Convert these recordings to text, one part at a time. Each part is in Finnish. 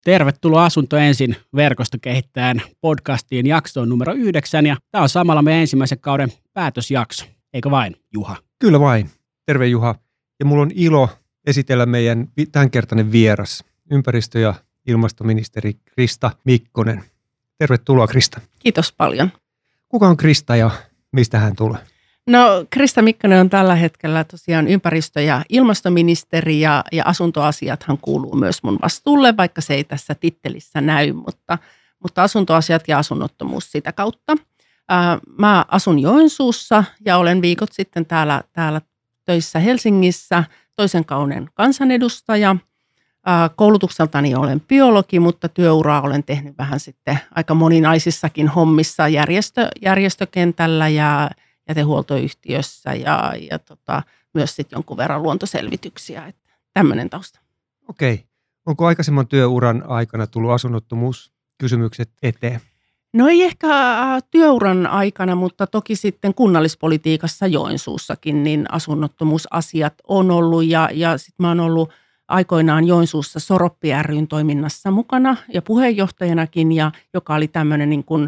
Tervetuloa Asunto ensin verkostokehittäjän podcastiin jaksoon numero 9 ja tämä on samalla meidän ensimmäisen kauden päätösjakso, eikö vain Juha? Kyllä vain. Terve Juha. Ja mulla on ilo esitellä meidän tämänkertainen vieras, ympäristö- ja ilmastoministeri Krista Mikkonen. Tervetuloa Krista. Kiitos paljon. Kuka on Krista ja mistä hän tulee? No Krista Mikkonen on tällä hetkellä tosiaan ympäristö- ja ilmastoministeri ja asuntoasiathan kuuluu myös mun vastuulle, vaikka se ei tässä tittelissä näy, mutta asuntoasiat ja asunnottomuus sitä kautta. Mä asun Joensuussa ja olen viikot sitten täällä töissä Helsingissä, toisen kauden kansanedustaja. Koulutukseltani olen biologi, mutta työuraa olen tehnyt vähän sitten aika moninaisissakin hommissa järjestökentällä ja jätehuoltoyhtiössä ja myös sitten jonkun verran luontoselvityksiä. Että tämmöinen tausta. Okei. Onko aikaisemman työuran aikana tullut asunnottomuuskysymykset eteen? No ei ehkä työuran aikana, mutta toki sitten kunnallispolitiikassa Joensuussakin niin asunnottomuusasiat on ollut ja sitten mä oon ollut aikoinaan Joensuussa Soroppi ry:n toiminnassa mukana ja puheenjohtajanakin, joka oli tämmöinen niin kuin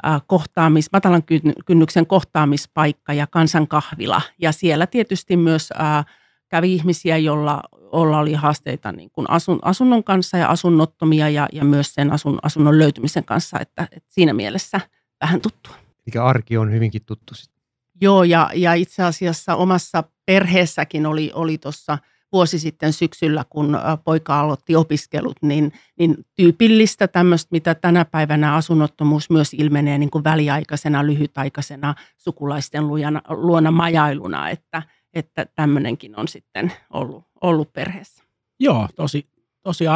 matalan kynnyksen kohtaamispaikka ja kansankahvila. Ja siellä tietysti myös kävi ihmisiä, joilla oli haasteita niin kuin asunnon kanssa ja asunnottomia ja myös sen asunnon löytymisen kanssa, että siinä mielessä vähän tuttua. Mikä arki on hyvinkin tuttu. Joo, ja itse asiassa omassa perheessäkin oli tuossa vuosi sitten syksyllä, kun poika aloitti opiskelut, niin tyypillistä tämmöistä, mitä tänä päivänä asunnottomuus myös ilmenee niin kuin väliaikaisena, lyhytaikaisena sukulaisten luona majailuna, että tämmöinenkin on sitten ollut perheessä. Joo, tosi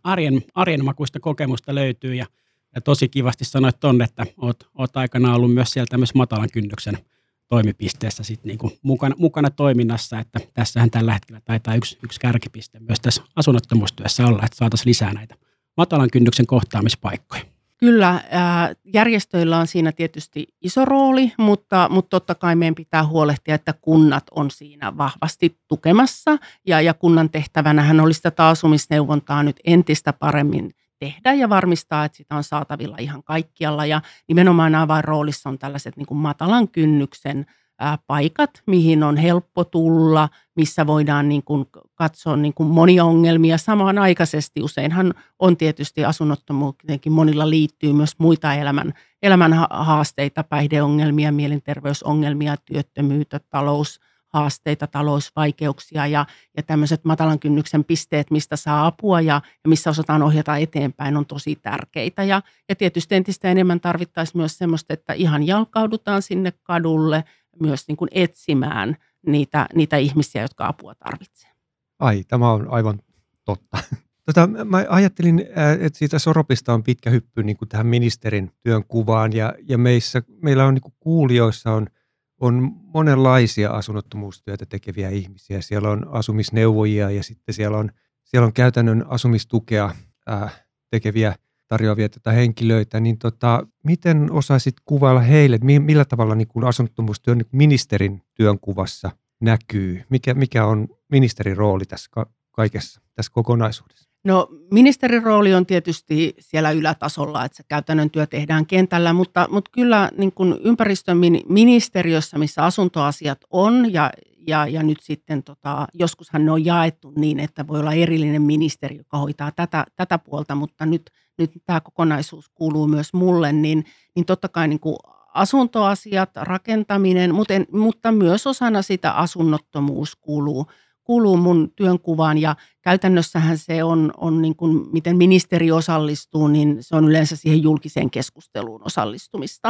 arjen makuista kokemusta löytyy ja tosi kivasti sanoit tonne, että oot aikanaan ollut myös siellä tämmöisessä matalan kynnyksen toimipisteessä sit niinku mukana toiminnassa, että tässähän tällä hetkellä taitaa yksi kärkipiste myös tässä asunnottomuustyössä olla, että saataisiin lisää näitä matalan kynnyksen kohtaamispaikkoja. Kyllä, järjestöillä on siinä tietysti iso rooli, mutta totta kai meidän pitää huolehtia, että kunnat on siinä vahvasti tukemassa ja kunnan tehtävänähän olisi tätä asumisneuvontaa nyt entistä paremmin tehdä ja varmistaa, että sitä on saatavilla ihan kaikkialla ja nimenomaan avainroolissa on tällaiset niin kuin matalan kynnyksen paikat, mihin on helppo tulla, missä voidaan niin kuin katsoa niin kuin monia ongelmia samanaikaisesti. Useinhan on tietysti asunnottomuutenkin monilla liittyy myös muita elämän haasteita, päihdeongelmia, mielenterveysongelmia, työttömyyttä, taloushaasteita, talousvaikeuksia ja tämmöiset matalan kynnyksen pisteet, mistä saa apua ja missä osataan ohjata eteenpäin, on tosi tärkeitä. Ja tietysti entistä enemmän tarvittaisiin myös semmoista, että ihan jalkaudutaan sinne kadulle myös niin kuin etsimään niitä ihmisiä, jotka apua tarvitsevat. Ai, tämä on aivan totta. Mä ajattelin, että siitä Soropista on pitkä hyppy niin kuin tähän ministerin työnkuvaan ja meillä on niin kuin kuulijoissa on monenlaisia asunnottomuustyötä tekeviä ihmisiä. Siellä on asumisneuvojia ja sitten siellä on käytännön asumistukea tekeviä tarjoavia henkilöitä. Niin miten osaisit kuvailla heille, millä tavalla niin kuin asunnottomuustyö niin ministerin työnkuvassa näkyy? Mikä on ministerin rooli tässä kaikessa, tässä kokonaisuudessa? No ministerin rooli on tietysti siellä ylätasolla, että se käytännön työ tehdään kentällä, mutta kyllä niin kuin ympäristöministeriössä, missä asuntoasiat on ja nyt sitten joskushan ne on jaettu niin, että voi olla erillinen ministeri, joka hoitaa tätä puolta, mutta nyt tämä kokonaisuus kuuluu myös mulle, niin totta kai niin kuin asuntoasiat, rakentaminen, mutta myös osana sitä asunnottomuus kuuluu mun työnkuvaan ja käytännössähän se on niin kuin, miten ministeri osallistuu, niin se on yleensä siihen julkiseen keskusteluun osallistumista.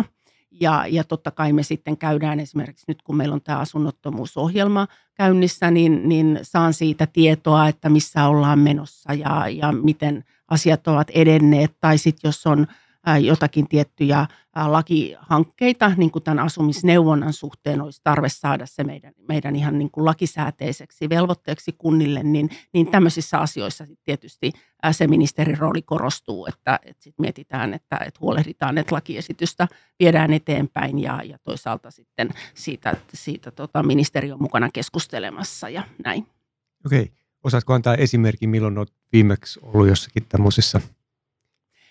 Ja totta kai me sitten käydään esimerkiksi nyt, kun meillä on tämä asunnottomuusohjelma käynnissä, niin saan siitä tietoa, että missä ollaan menossa ja miten asiat ovat edenneet. Tai sitten jos on jotakin tiettyjä lakihankkeita, niin kuin tämän asumisneuvonnan suhteen olisi tarve saada se meidän ihan niin kuin lakisääteiseksi velvoitteeksi kunnille, niin tämmöisissä asioissa tietysti se ministerin rooli korostuu, että sit mietitään, että huolehditaan, että lakiesitystä viedään eteenpäin ja toisaalta sitten siitä ministeri on mukana keskustelemassa ja näin. Okei. Osaatko antaa esimerkin, milloin olet viimeksi ollut jossakin tämmöisessä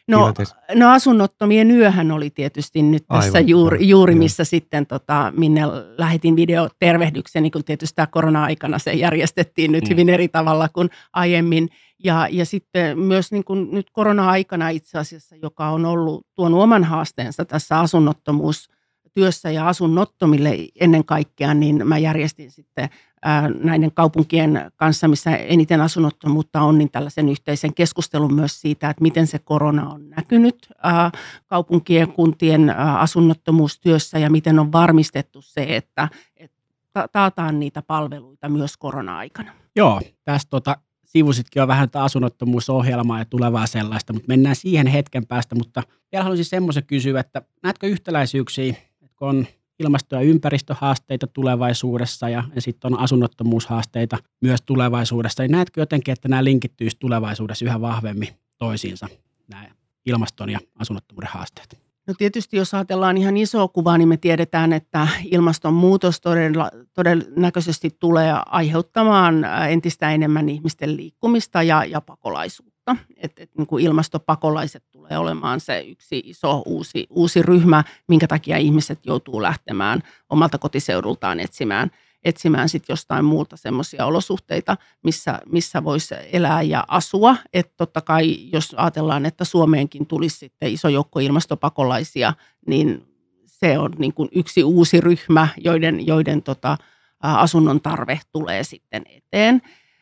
No asunnottomien yöhän oli tietysti nyt tässä juuri missä sitten minne lähetin videotervehdyksen, niin kuin tietysti tämä korona-aikana se järjestettiin nyt hyvin eri tavalla kuin aiemmin. Ja sitten myös niin kuin nyt korona-aikana itse asiassa, joka on tuonut oman haasteensa tässä asunnottomuustyössä ja asunnottomille ennen kaikkea, niin mä järjestin sitten näiden kaupunkien kanssa, missä eniten asunnottomuutta on, niin tällaisen yhteisen keskustelun myös siitä, että miten se korona on näkynyt kaupunkien kuntien asunnottomuustyössä ja miten on varmistettu se, että taataan niitä palveluita myös korona-aikana. Joo, tästä sivusitkin on vähän asunnottomuusohjelmaa ja tulevaa sellaista, mutta mennään siihen hetken päästä. Mutta vielä haluaisin semmoisen kysyä, että näetkö yhtäläisyyksiä, että kun on ilmasto- ja ympäristöhaasteita tulevaisuudessa ja sitten on asunnottomuushaasteita myös tulevaisuudessa, niin näetkö jotenkin, että nämä linkittyisivät tulevaisuudessa yhä vahvemmin toisiinsa, nämä ilmaston ja asunnottomuuden haasteet? No tietysti jos ajatellaan ihan isoa kuvaa, niin me tiedetään, että ilmastonmuutos todennäköisesti tulee aiheuttamaan entistä enemmän ihmisten liikkumista ja pakolaisuutta. Niin kuin ilmastopakolaiset tulee olemaan se yksi iso uusi ryhmä, minkä takia ihmiset joutuu lähtemään omalta kotiseudultaan etsimään sit jostain muulta semmoisia olosuhteita, missä voisi elää ja asua. Että totta kai, jos ajatellaan, että Suomeenkin tulisi sitten iso joukko ilmastopakolaisia, niin se on niin kuin yksi uusi ryhmä, joiden asunnon tarve tulee sitten eteen.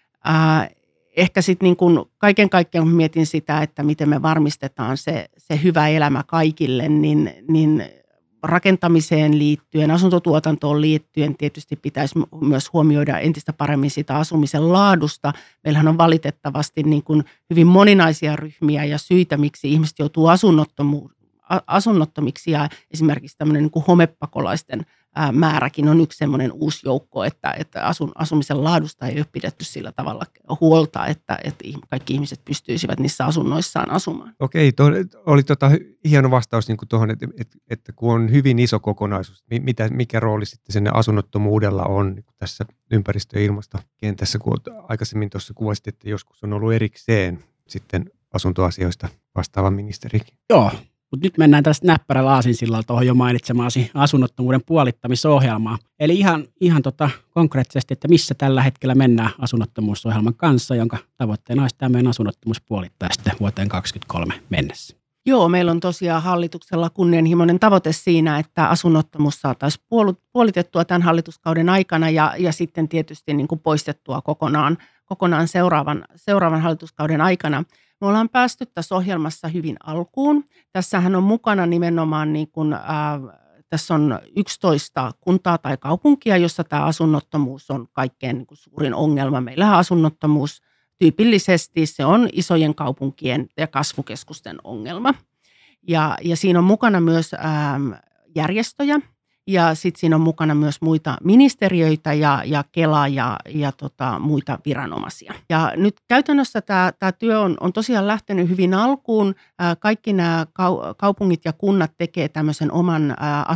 Ehkä sitten niin kuin kaiken kaikkiaan mietin sitä, että miten me varmistetaan se hyvä elämä kaikille, niin rakentamiseen liittyen, asuntotuotantoon liittyen tietysti pitäisi myös huomioida entistä paremmin sitä asumisen laadusta. Meillähän on valitettavasti niin kuin hyvin moninaisia ryhmiä ja syitä, miksi ihmiset joutuu asunnottomiksi ja esimerkiksi tämmöinen niin kuin homepakolaisten määräkin on yksi semmoinen uusi joukko, että asumisen laadusta ei ole pidetty sillä tavalla huolta, että kaikki ihmiset pystyisivät niissä asunnoissaan asumaan. Okei, oli hieno vastaus niin tuohon, että kun on hyvin iso kokonaisuus, mikä rooli sitten sen asunnottomuudella on niin tässä ympäristö- ja ilmastokentässä, kun aikaisemmin tuossa kuvasit, että joskus on ollut erikseen sitten asuntoasioista vastaava ministerikin. Joo. Mutta nyt mennään tästä näppärällä aasinsillalla tuohon jo mainitsemaasi asunnottomuuden puolittamisohjelmaan. Eli ihan konkreettisesti, että missä tällä hetkellä mennään asunnottomuusohjelman kanssa, jonka tavoitteena olisi tämä meidän asunnottomuus puolittaa sitten vuoteen 2023 mennessä. Joo, meillä on tosiaan hallituksella kunnianhimoinen tavoite siinä, että asunnottomuus saataisiin puolitettua tämän hallituskauden aikana ja sitten tietysti niin kuin poistettua kokonaan seuraavan hallituskauden aikana. Me ollaan päästy tässä ohjelmassa hyvin alkuun. Tässähän on mukana nimenomaan, niin kuin, tässä on 11 kuntaa tai kaupunkia, jossa tämä asunnottomuus on kaikkein niin kuin suurin ongelma. Meillähän asunnottomuus tyypillisesti se on isojen kaupunkien ja kasvukeskusten ongelma. Ja siinä on mukana myös järjestöjä. Ja sitten siinä on mukana myös muita ministeriöitä ja Kela ja muita viranomaisia. Ja nyt käytännössä tämä työ on tosiaan lähtenyt hyvin alkuun. Kaikki nämä kaupungit ja kunnat tekee tämmöisen oman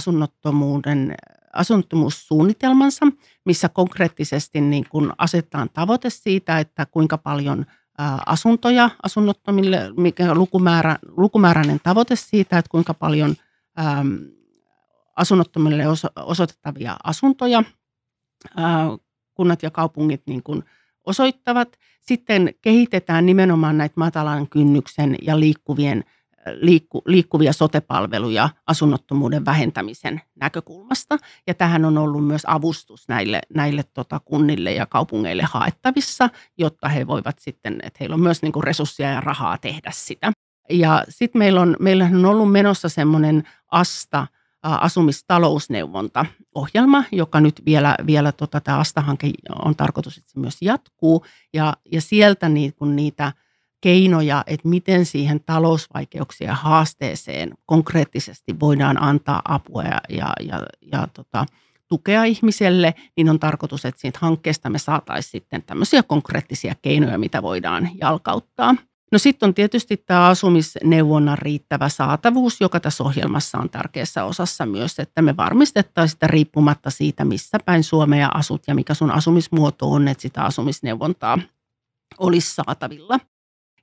asunnottomuussuunnitelmansa, missä konkreettisesti niin kun asetetaan tavoite siitä, että kuinka paljon asuntoja asunnottomille, mikä lukumääräinen tavoite siitä, että kuinka paljon asunnottomille osoitettavia asuntoja kunnat ja kaupungit niin kuin osoittavat. Sitten kehitetään nimenomaan näitä matalan kynnyksen ja liikkuvia sote-palveluja asunnottomuuden vähentämisen näkökulmasta. Ja tähän on ollut myös avustus näille kunnille ja kaupungeille haettavissa, jotta he voivat sitten, että heillä on myös niin kuin resursseja ja rahaa tehdä sitä. Ja sitten meillähän on ollut menossa semmoinen asumistalousneuvontaohjelma, joka nyt vielä tämä ASTA-hanke on tarkoitus, että se myös jatkuu. Ja sieltä niitä keinoja, että miten siihen talousvaikeuksien haasteeseen konkreettisesti voidaan antaa apua ja tukea ihmiselle, niin on tarkoitus, että siitä hankkeesta me saataisiin sitten tämmöisiä konkreettisia keinoja, mitä voidaan jalkauttaa. No sitten on tietysti tämä asumisneuvonnan riittävä saatavuus, joka tässä ohjelmassa on tärkeässä osassa myös, että me varmistettaisiin sitä riippumatta siitä, missä päin Suomea asut ja mikä sun asumismuoto on, että sitä asumisneuvontaa olisi saatavilla.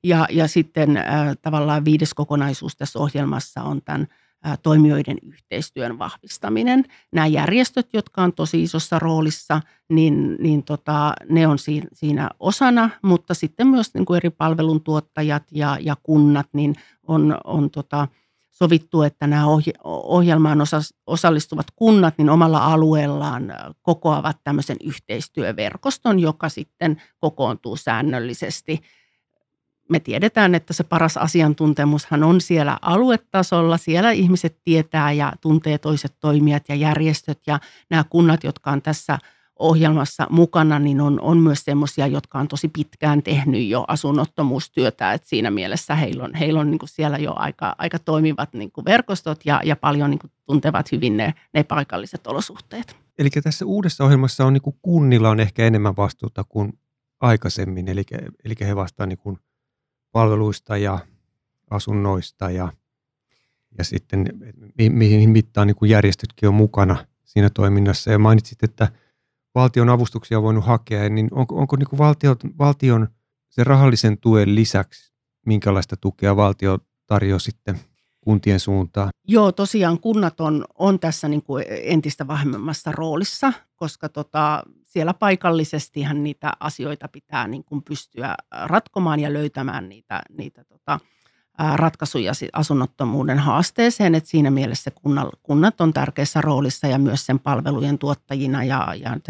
Ja sitten tavallaan 5. kokonaisuus tässä ohjelmassa on tämän toimijoiden yhteistyön vahvistaminen. Nämä järjestöt, jotka on tosi isossa roolissa, niin ne on siinä osana, mutta sitten myös niin kuin eri palveluntuottajat ja kunnat, niin on sovittu, että nämä ohjelmaan osallistuvat kunnat niin omalla alueellaan kokoavat tämmöisen yhteistyöverkoston, joka sitten kokoontuu säännöllisesti. Me tiedetään, että se paras asiantuntemushan on siellä aluetasolla. Siellä ihmiset tietää ja tuntee toiset toimijat ja järjestöt ja nämä kunnat, jotka on tässä ohjelmassa mukana, niin on myös semmoisia, jotka on tosi pitkään tehnyt jo asunnottomuustyötä. Et siinä mielessä heillä on niin kuin siellä jo aika toimivat niin kuin verkostot ja paljon niin kuin tuntevat hyvin ne paikalliset olosuhteet. Eli tässä uudessa ohjelmassa on niin kuin kunnilla on ehkä enemmän vastuuta kuin aikaisemmin, eli he vastaavat niin kuin palveluista ja asunnoista ja sitten mihin mittaan niin kuin järjestötkin on mukana siinä toiminnassa. Ja mainitsit, että valtion avustuksia on voinut hakea, niin onko niin kuin valtion sen rahallisen tuen lisäksi, minkälaista tukea valtio tarjoaa sitten kuntien suuntaan? Joo, tosiaan kunnat on tässä niin kuin entistä vahvemmassa roolissa, koska siellä paikallisestihan niitä asioita pitää niin kuin pystyä ratkomaan ja löytämään niitä ratkaisuja asunnottomuuden haasteeseen. Et siinä mielessä kunnat on tärkeässä roolissa ja myös sen palvelujen tuottajina ja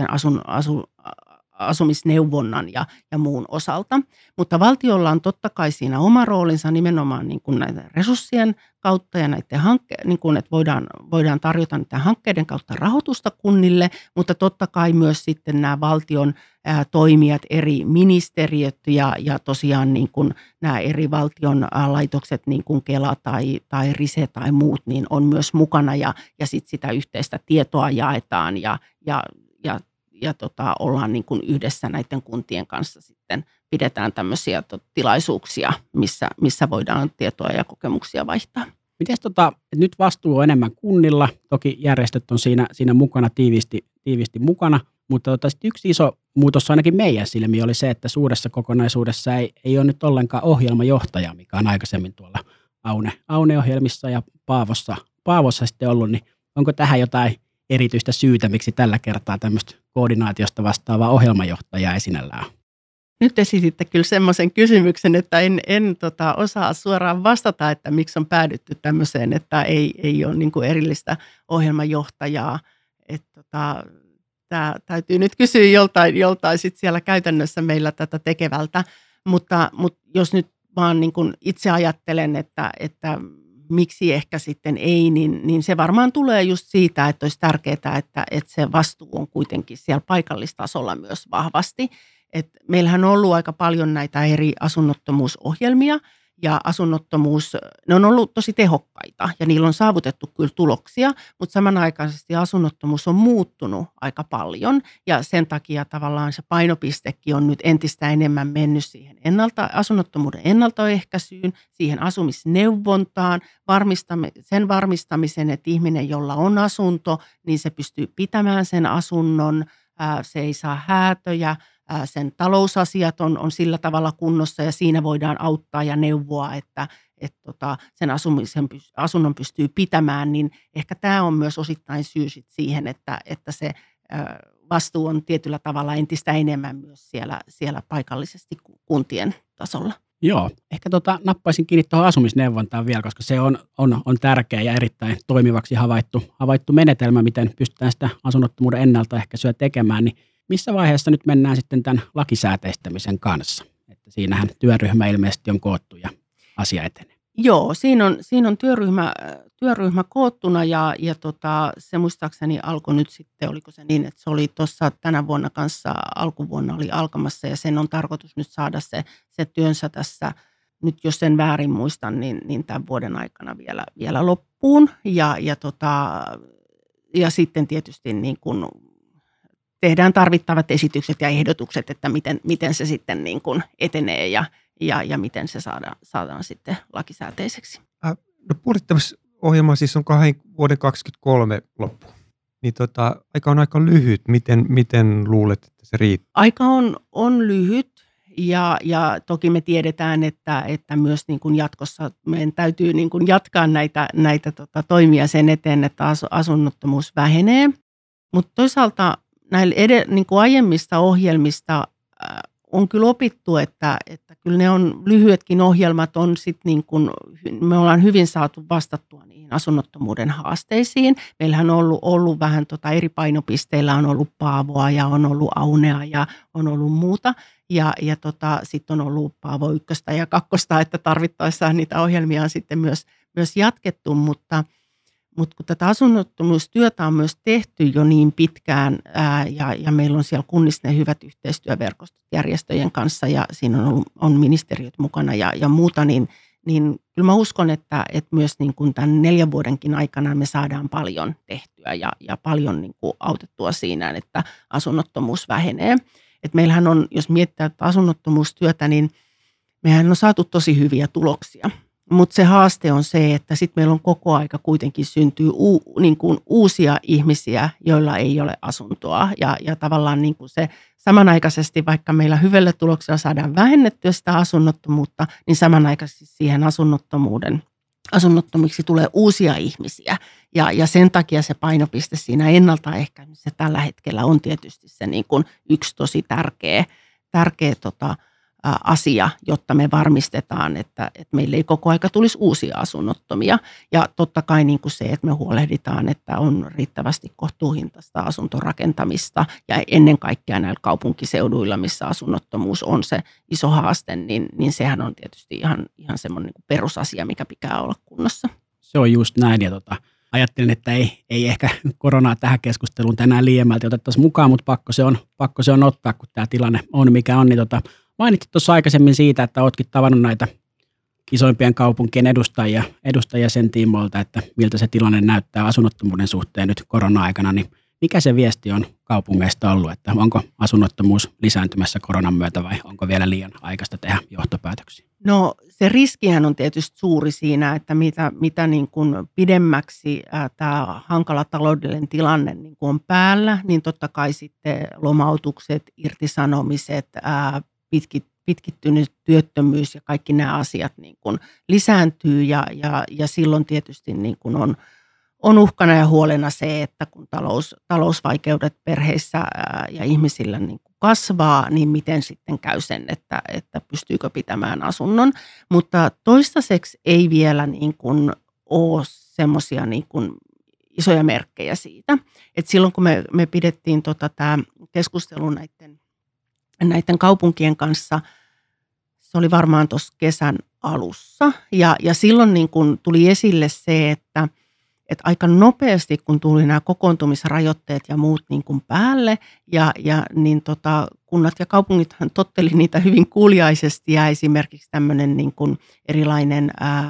asumisneuvonnan ja muun osalta. Mutta valtiolla on totta kai siinä oma roolinsa nimenomaan niin kuin näiden resurssien kautta ja näiden niin kuin, että voidaan tarjota näiden hankkeiden kautta rahoitusta kunnille, mutta totta kai myös sitten nämä valtion toimijat, eri ministeriöt ja tosiaan niin kuin nämä eri valtion laitokset, niin kuin Kela tai Rise tai muut, niin on myös mukana ja sitten sitä yhteistä tietoa jaetaan ja ollaan niin kuin yhdessä näiden kuntien kanssa sitten pidetään tämmöisiä tilaisuuksia, missä voidaan tietoa ja kokemuksia vaihtaa. Miten nyt vastuu on enemmän kunnilla, toki järjestöt on siinä mukana tiiviisti mukana, mutta yksi iso muutos ainakin meidän silmiin oli se, että suuressa kokonaisuudessa ei ole nyt ollenkaan ohjelmajohtaja, mikä on aikaisemmin tuolla Aune-ohjelmissa ja Paavossa sitten ollut, niin onko tähän jotain erityistä syytä, miksi tällä kertaa tämmöistä koordinaatiosta vastaavaa ohjelmajohtajaa ei sinällään? Nyt esititte kyllä semmoisen kysymyksen, että en osaa suoraan vastata, että miksi on päädytty tämmöiseen, että ei ole niin kuin erillistä ohjelmajohtajaa. Tämä täytyy nyt kysyä joltain sit siellä käytännössä meillä tätä tekevältä, mutta jos nyt vaan niin kuin itse ajattelen, että miksi ehkä sitten ei, niin se varmaan tulee just siitä, että olisi tärkeää, että se vastuu on kuitenkin siellä paikallistasolla myös vahvasti. Meillähän on ollut aika paljon näitä eri asunnottomuusohjelmia ja ne on ollut tosi tehokkaita ja niillä on saavutettu kyllä tuloksia, mutta samanaikaisesti asunnottomuus on muuttunut aika paljon ja sen takia tavallaan se painopistekin on nyt entistä enemmän mennyt siihen asunnottomuuden ennaltaehkäisyyn, siihen asumisneuvontaan, sen varmistamisen, että ihminen, jolla on asunto, niin se pystyy pitämään sen asunnon, se ei saa häätöjä, sen talousasiat on sillä tavalla kunnossa ja siinä voidaan auttaa ja neuvoa, että sen asunnon pystyy pitämään, niin ehkä tämä on myös osittain syy siihen, että se vastuu on tietyllä tavalla entistä enemmän myös siellä paikallisesti kuntien tasolla. Joo, ehkä nappaisin kiinni tuohon asumisneuvontaan vielä, koska se on tärkeä ja erittäin toimivaksi havaittu menetelmä, miten pystytään sitä asunnottomuuden ennaltaehkäisyä tekemään, niin missä vaiheessa nyt mennään sitten tämän lakisääteistämisen kanssa? Että siinähän työryhmä ilmeisesti on koottu ja asia etenee. Joo, siinä on työryhmä koottuna ja se muistaakseni alkoi nyt sitten, oliko se niin, että se oli tuossa tänä vuonna kanssa, alkuvuonna oli alkamassa ja sen on tarkoitus nyt saada se työnsä tässä, nyt jos sen väärin muistan, niin tämän vuoden aikana vielä loppuun ja sitten tietysti niin kuin tehdään tarvittavat esitykset ja ehdotukset, että miten se sitten niin kuin etenee ja miten se saadaan sitten lakisääteiseksi. No puolittamisohjelma siis on vuoden 2023 loppu. Niin aika on aika lyhyt. Miten luulet, että se riittää? Aika on lyhyt ja toki me tiedetään, että myös niin kuin jatkossa meidän täytyy niin kuin jatkaa näitä toimia sen eteen, että asunnottomuus vähenee. Mutta toisaalta näillä niin kuin aiemmista ohjelmista on kyllä opittu, että kyllä ne on lyhyetkin ohjelmat on sit niin kuin, me ollaan hyvin saatu vastattua niihin asunnottomuuden haasteisiin. Meillähän on ollut vähän eri painopisteillä on ollut Paavoa ja on ollut Aunea ja on ollut muuta. Ja sitten on ollut Paavo 1 ja 2, että tarvittaessa niitä ohjelmia on sitten myös jatkettu, mutta kun tätä asunnottomuustyötä on myös tehty jo niin pitkään ja meillä on siellä kunnissa ne hyvät yhteistyöverkostot järjestöjen kanssa ja siinä on ministeriöt mukana ja muuta, niin kyllä mä uskon, että myös niin kuin tämän 4 vuodenkin aikana me saadaan paljon tehtyä ja paljon niin kuin autettua siinä, että asunnottomuus vähenee. Et meillähän on, jos mietitään asunnottomuustyötä, niin mehän on saatu tosi hyviä tuloksia. Mutta se haaste on se, että sitten meillä on koko aika kuitenkin syntyy niin kuin uusia ihmisiä, joilla ei ole asuntoa. Ja tavallaan niin kuin se samanaikaisesti, vaikka meillä hyvällä tuloksella saadaan vähennettyä sitä asunnottomuutta, niin samanaikaisesti siihen asunnottomiksi tulee uusia ihmisiä. Ja sen takia se painopiste siinä ennaltaehkäisyssä tällä hetkellä on tietysti se niin kuin yksi tosi tärkeä asia, jotta me varmistetaan, että meille ei koko aika tulisi uusia asunnottomia. Ja totta kai niin kuin se, että me huolehditaan, että on riittävästi kohtuuhintaista asuntorakentamista ja ennen kaikkea näillä kaupunkiseuduilla, missä asunnottomuus on se iso haaste, niin sehän on tietysti ihan semmoinen niin kuin perusasia, mikä pitää olla kunnossa. Se on just näin ja ajattelin, että ei ehkä koronaa tähän keskusteluun tänään liiemmälti otettaisiin mukaan, mutta pakko se on ottaa, kun tämä tilanne on mikä on, niin mainitsit tuossa aikaisemmin siitä, että oletkin tavannut näitä isoimpien kaupunkien edustajia sen tiimoilta, että miltä se tilanne näyttää asunnottomuuden suhteen nyt korona-aikana, niin mikä se viesti on kaupungeista ollut, että onko asunnottomuus lisääntymässä koronan myötä vai onko vielä liian aikaista tehdä johtopäätöksiä? No se riskihän on tietysti suuri siinä, että mitä niin kuin pidemmäksi tämä hankala taloudellinen tilanne niin kuin on päällä, niin totta kai sitten lomautukset, irtisanomiset, pitkittynyt työttömyys ja kaikki nämä asiat niin kuin lisääntyy ja silloin tietysti niin kuin on uhkana ja huolena se, että kun talousvaikeudet perheissä ja ihmisillä niin kuin kasvaa, niin miten sitten käy sen, että pystyykö pitämään asunnon. Mutta toistaiseksi ei vielä niin kuin ole semmoisia niin kuin isoja merkkejä siitä. Et silloin kun me pidettiin tämä keskustelu näiden kaupunkien kanssa, se oli varmaan tuossa kesän alussa. Ja silloin niin kun tuli esille se, että aika nopeasti, kun tuli nämä kokoontumisrajoitteet ja muut niin kun päälle, niin kunnat ja kaupungithan totteli niitä hyvin kuuliaisesti ja esimerkiksi tämmöinen niin kun erilainen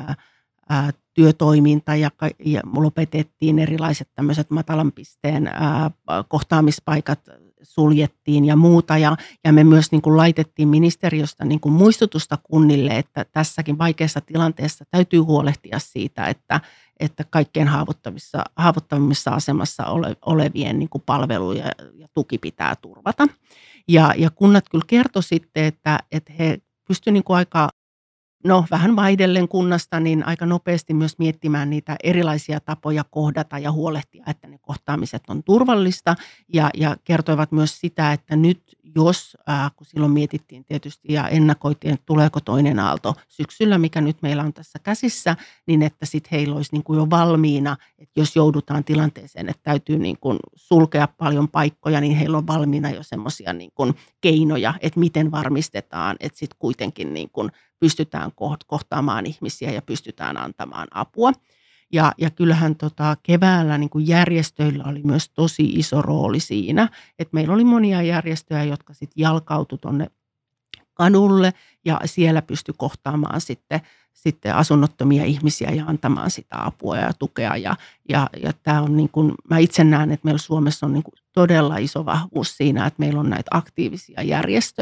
työtoiminta ja lopetettiin erilaiset tämmöiset matalan pisteen kohtaamispaikat suljettiin ja muuta ja me myös niin kuin laitettiin ministeriöstä niin kuin muistutusta kunnille, että tässäkin vaikeassa tilanteessa täytyy huolehtia siitä, että kaikkein haavoittavimmissa asemassa olevien niin kuin palveluja ja tuki pitää turvata. Ja kunnat kyllä kertoi sitten, että he pystyivät niin kuin vähän vaihdellen kunnasta, niin aika nopeasti myös miettimään niitä erilaisia tapoja kohdata ja huolehtia, että ne kohtaamiset on turvallista. Ja kertoivat myös sitä, että nyt jos, kun silloin mietittiin tietysti ja ennakoitiin, että tuleeko toinen aalto syksyllä, mikä nyt meillä on tässä käsissä, niin että sitten heillä olisi niin kuin jo valmiina, että jos joudutaan tilanteeseen, että täytyy niin kuin sulkea paljon paikkoja, niin heillä on valmiina jo semmoisia niin kuin keinoja, että miten varmistetaan, että sitten kuitenkin niin kuin pystytään kohtaamaan ihmisiä ja pystytään antamaan apua. Ja kyllähän keväällä niin kuin järjestöillä oli myös tosi iso rooli siinä, että meillä oli monia järjestöjä, jotka sitten jalkautui tuonne kadulle ja siellä pystyi kohtaamaan sitten asunnottomia ihmisiä ja antamaan sitä apua ja tukea. Ja tämä on niin kuin, mä itse näen, että meillä Suomessa on niin kuin todella iso vahvuus siinä, että meillä on näitä aktiivisia järjestöjä,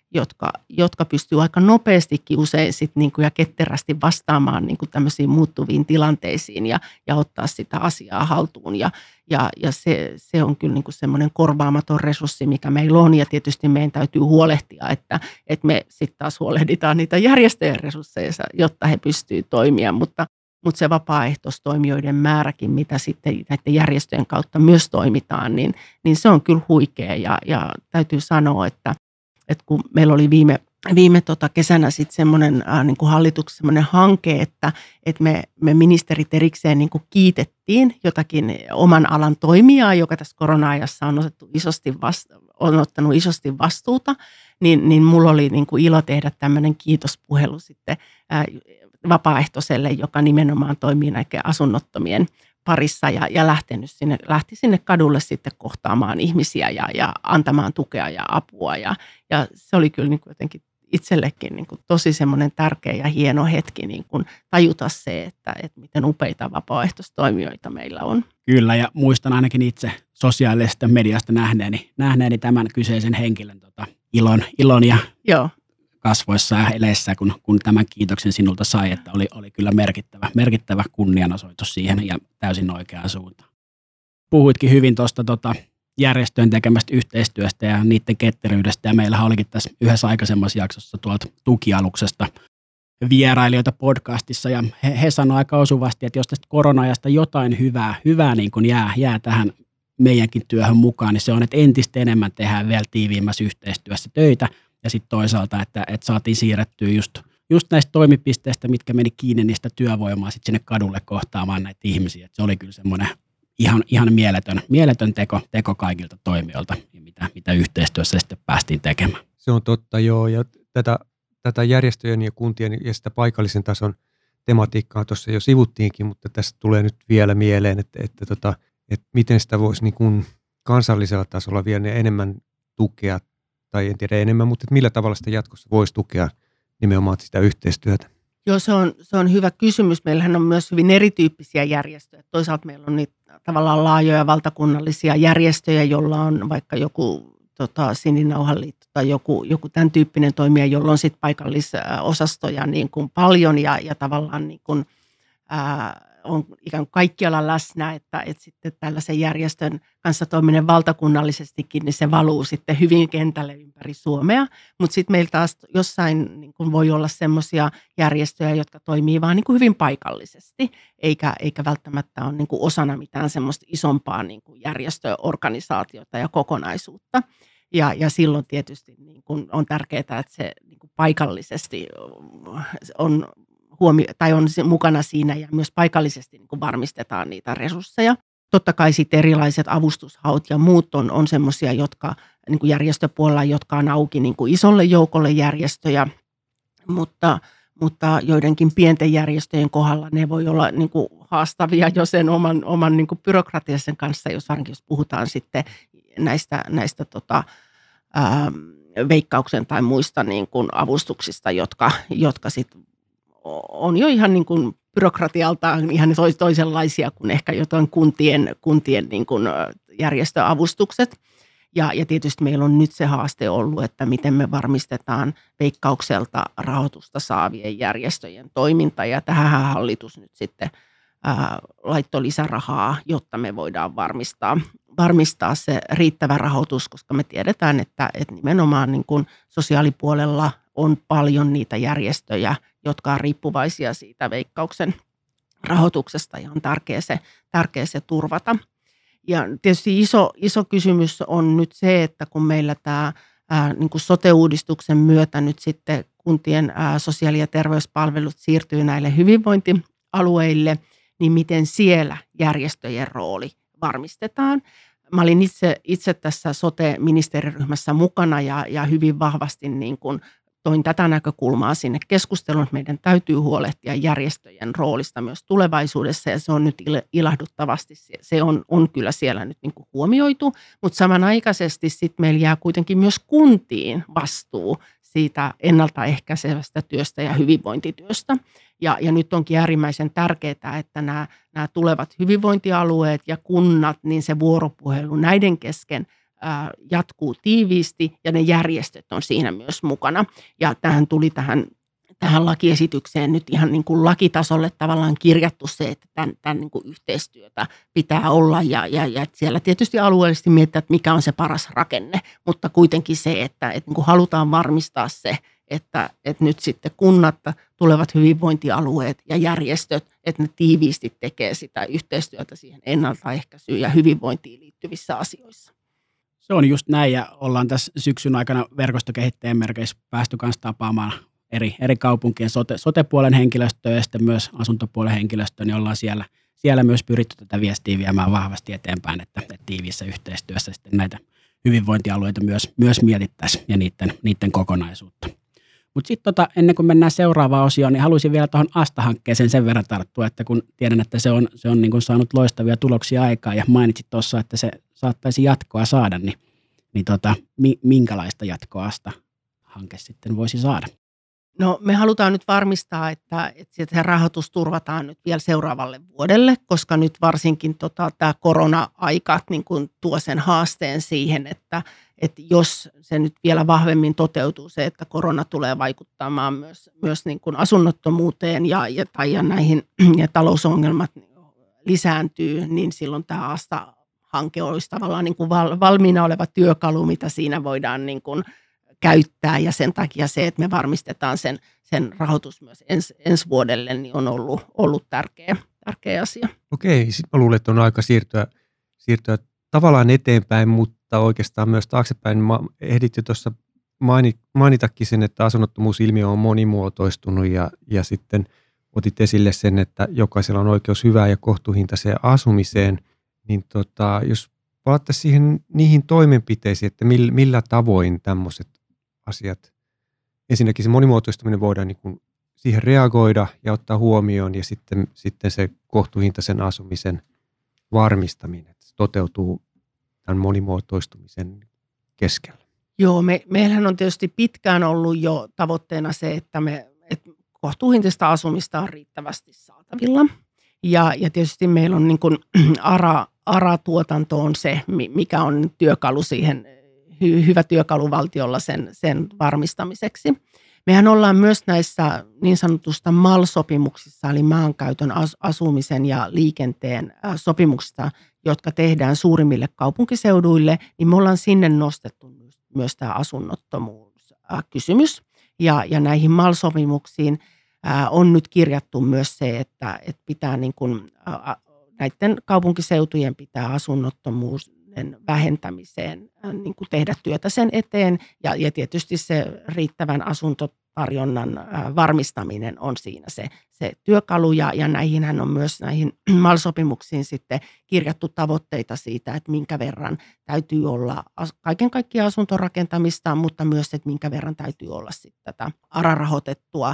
jotka pystyy aika nopeastikin usein sit niin kuin ja ketterästi vastaamaan niin kuin tämmöisiin muuttuviin tilanteisiin ja ottaa sitä asiaa haltuun. Ja se on kyllä niin kuin semmoinen korvaamaton resurssi, mikä meillä on, ja tietysti meidän täytyy huolehtia, että me sitten taas huolehditaan niitä järjestöjen resursseja, jotta he pystyvät toimimaan, mutta se vapaaehtoistoimijoiden määräkin, mitä sitten näiden järjestöjen kautta myös toimitaan, niin se on kyllä huikea, ja täytyy sanoa, että kun meillä oli viime kesänä sitten semmoinen niin kuin hallituksen semmoinen hanke, että me ministerit erikseen niin kuin kiitettiin jotakin oman alan toimijaa, joka tässä korona-ajassa on ottanut isosti vastuuta, niin mulla oli niin kuin ilo tehdä tämmöinen kiitospuhelu sitten vapaaehtoiselle, joka nimenomaan toimii näiden asunnottomien parissa ja lähti sinne kadulle sitten kohtaamaan ihmisiä ja antamaan tukea ja apua. Ja se oli kyllä niin kuin jotenkin itsellekin niin kuin tosi semmoinen tärkeä ja hieno hetki niin kuin tajuta se, että miten upeita vapaaehtoistoimijoita meillä on. Kyllä, ja muistan ainakin itse sosiaalisesta mediasta nähneeni tämän kyseisen henkilön ilon ja kasvoissa ja eleissä, kun tämän kiitoksen sinulta sai, että oli kyllä merkittävä kunnianosoitus siihen ja täysin oikeaan suuntaan. Puhuitkin hyvin tuosta järjestöjen tekemästä yhteistyöstä ja niiden ketteryydestä, ja meillähän olikin tässä yhdessä aikaisemmassa jaksossa tuolta tukialuksesta vierailijoita podcastissa, ja he sanoivat aika osuvasti, että jos tästä korona-ajasta jotain hyvää niin kuin jää tähän meidänkin työhön mukaan, niin se on, että entistä enemmän tehdään vielä tiiviimmässä yhteistyössä töitä, ja sitten toisaalta, että saatiin siirrettyä just näistä toimipisteistä, mitkä meni kiinni niistä työvoimaa sitten sinne kadulle kohtaamaan näitä ihmisiä. Et se oli kyllä semmoinen ihan mieletön teko kaikilta toimijoilta, mitä yhteistyössä sitten päästiin tekemään. Se on totta, joo. Ja tätä järjestöjen ja kuntien ja sitä paikallisen tason tematiikkaa tuossa jo sivuttiinkin, mutta tässä tulee nyt vielä mieleen, että miten sitä voisi niin kuin kansallisella tasolla vielä enemmän tukea, tai en tiedä enemmän, mutta millä tavalla sitä jatkossa voisi tukea nimenomaan sitä yhteistyötä? Joo, se on hyvä kysymys. Meillähän on myös hyvin erityyppisiä järjestöjä. Toisaalta meillä on niitä tavallaan laajoja valtakunnallisia järjestöjä, jolla on vaikka joku Sininauhanliitto tai joku tämän tyyppinen toimija, jolla on sitten paikallisosastoja niin kuin paljon ja tavallaan niin kuin, on ikään kuin kaikkialla läsnä, että sitten tällaisen järjestön kanssa toiminen valtakunnallisestikin, niin se valuu sitten hyvin kentälle ympäri Suomea. Mutta sitten meillä taas jossain niin kuin voi olla semmoisia järjestöjä, jotka toimii vaan niin kuin hyvin paikallisesti, eikä välttämättä ole niin kuin osana mitään semmoista isompaa niin kuin järjestöorganisaatiota ja kokonaisuutta. Ja silloin tietysti niin kuin on tärkeää, että se niin kuin paikallisesti on mukana siinä ja myös paikallisesti niin kuin varmistetaan niitä resursseja. Totta kai sitten erilaiset avustushaut ja muut on semmoisia, jotka niin kuin järjestöpuolella, jotka on auki niin kuin isolle joukolle järjestöjä, mutta joidenkin pienten järjestöjen kohdalla ne voi olla niin kuin haastavia jo sen oman niin kuin byrokratian kanssa, jos puhutaan sitten näistä Veikkauksen tai muista niin kuin avustuksista, jotka sitten on jo ihan niin kuin byrokratialtaan ihan toisenlaisia kuin ehkä jotain kuntien niin kuin järjestöavustukset. Ja tietysti meillä on nyt se haaste ollut, että miten me varmistetaan Veikkaukselta rahoitusta saavien järjestöjen toiminta. Ja tähän hallitus nyt sitten laittoi lisärahaa, jotta me voidaan varmistaa se riittävä rahoitus, koska me tiedetään, että nimenomaan niin kuin sosiaalipuolella on paljon niitä järjestöjä, jotka on riippuvaisia siitä Veikkauksen rahoituksesta ja on tärkeä se turvata. Ja tietysti iso kysymys on nyt se, että kun meillä tämä niin kuin sote-uudistuksen myötä nyt sitten kuntien sosiaali- ja terveyspalvelut siirtyy näille hyvinvointialueille, niin miten siellä järjestöjen rooli varmistetaan. Mä olin itse tässä sote-ministeriryhmässä mukana ja hyvin vahvasti niin kuin toin tätä näkökulmaa sinne keskusteluun, että meidän täytyy huolehtia järjestöjen roolista myös tulevaisuudessa, ja se on nyt ilahduttavasti, se on kyllä siellä nyt niin kuin huomioitu, mutta samanaikaisesti sitten meillä jää kuitenkin myös kuntiin vastuu siitä ennaltaehkäisevästä työstä ja hyvinvointityöstä. Ja nyt onkin äärimmäisen tärkeää, että nämä tulevat hyvinvointialueet ja kunnat, niin se vuoropuhelu näiden kesken jatkuu tiiviisti ja ne järjestöt on siinä myös mukana. Ja tähän tuli tähän lakiesitykseen nyt ihan niin kuin lakitasolle tavallaan kirjattu se, että tämän niin kuin yhteistyötä pitää olla ja siellä tietysti alueellisesti miettiä, että mikä on se paras rakenne, mutta kuitenkin se, että niin kuin halutaan varmistaa se, että nyt sitten kunnat, tulevat hyvinvointialueet ja järjestöt, että ne tiiviisti tekee sitä yhteistyötä siihen ennaltaehkäisyyn ja hyvinvointiin liittyvissä asioissa. Se on just näin ja ollaan tässä syksyn aikana verkostokehittäjän merkeissä päästy kanssa tapaamaan eri kaupunkien sote-puolen henkilöstöä ja sitten myös asuntopuolen henkilöstöä, niin ollaan siellä myös pyritty tätä viestiä viemään vahvasti eteenpäin, että tiiviissä yhteistyössä sitten näitä hyvinvointialueita myös mietittäisiin ja niiden kokonaisuutta. Mutta sitten ennen kuin mennään seuraavaan osioon, niin haluaisin vielä tuohon ASTA-hankkeeseen sen verran tarttua, että kun tiedän, että se on niin kuin saanut loistavia tuloksia aikaa ja mainitsit tuossa, että se saattaisi jatkoa saada, niin minkälaista jatkoa ASTA-hanke sitten voisi saada? No me halutaan nyt varmistaa, että se rahoitus turvataan nyt vielä seuraavalle vuodelle, koska nyt varsinkin tämä korona-aika niin kuin tuo sen haasteen siihen, että jos se nyt vielä vahvemmin toteutuu se, että korona tulee vaikuttamaan myös niin kuin asunnottomuuteen ja näihin ja talousongelmat lisääntyy, niin silloin tämä ASTA-hanke olisi tavallaan niin kuin valmiina oleva työkalu, mitä siinä voidaan niin kuin käyttää ja sen takia se, että me varmistetaan sen rahoitus myös ensi vuodelle, niin on ollut tärkeä asia. Okei, sitten mä luulen, että on aika siirtyä tavallaan eteenpäin, mutta oikeastaan myös taaksepäin. Mä ehdit jo tuossa mainitakin sen, että asunnottomuusilmiö on monimuotoistunut ja sitten otit esille sen, että jokaisella on oikeus hyvään ja kohtuuhintaiseen asumiseen, niin jos palattaisiin niihin toimenpiteisiin, että millä tavoin tämmöiset asiat, ensinnäkin se monimuotoistuminen voidaan niin kuin siihen reagoida ja ottaa huomioon ja sitten se kohtuuhintaisen asumisen varmistaminen, että se toteutuu tämän monimuotoistumisen keskellä. Joo, meillähän on tietysti pitkään ollut jo tavoitteena se, että kohtuuhintaista asumista on riittävästi saatavilla ja tietysti meillä on niin kuin ARA-tuotanto on se, mikä on työkalu siihen, hyvä työkalu valtiolla sen varmistamiseksi. Mehän ollaan myös näissä niin sanotusta MAL-sopimuksissa, eli maankäytön, asumisen ja liikenteen sopimuksista, jotka tehdään suurimmille kaupunkiseuduille, niin me ollaan sinne nostettu myös tämä asunnottomuuskysymys. Ja näihin MAL-sopimuksiin on nyt kirjattu myös se, että pitää niin kuin näiden kaupunkiseutujen pitää asunnottomuuden vähentämiseen niin kuin tehdä työtä sen eteen ja tietysti se riittävän asuntotarjonnan varmistaminen on siinä se työkalu ja näihinhän on myös näihin MAL-sopimuksiin sitten kirjattu tavoitteita siitä, että minkä verran täytyy olla kaiken kaikkiaan asuntorakentamista, mutta myös, että minkä verran täytyy olla sitten tätä ARA-rahoitettua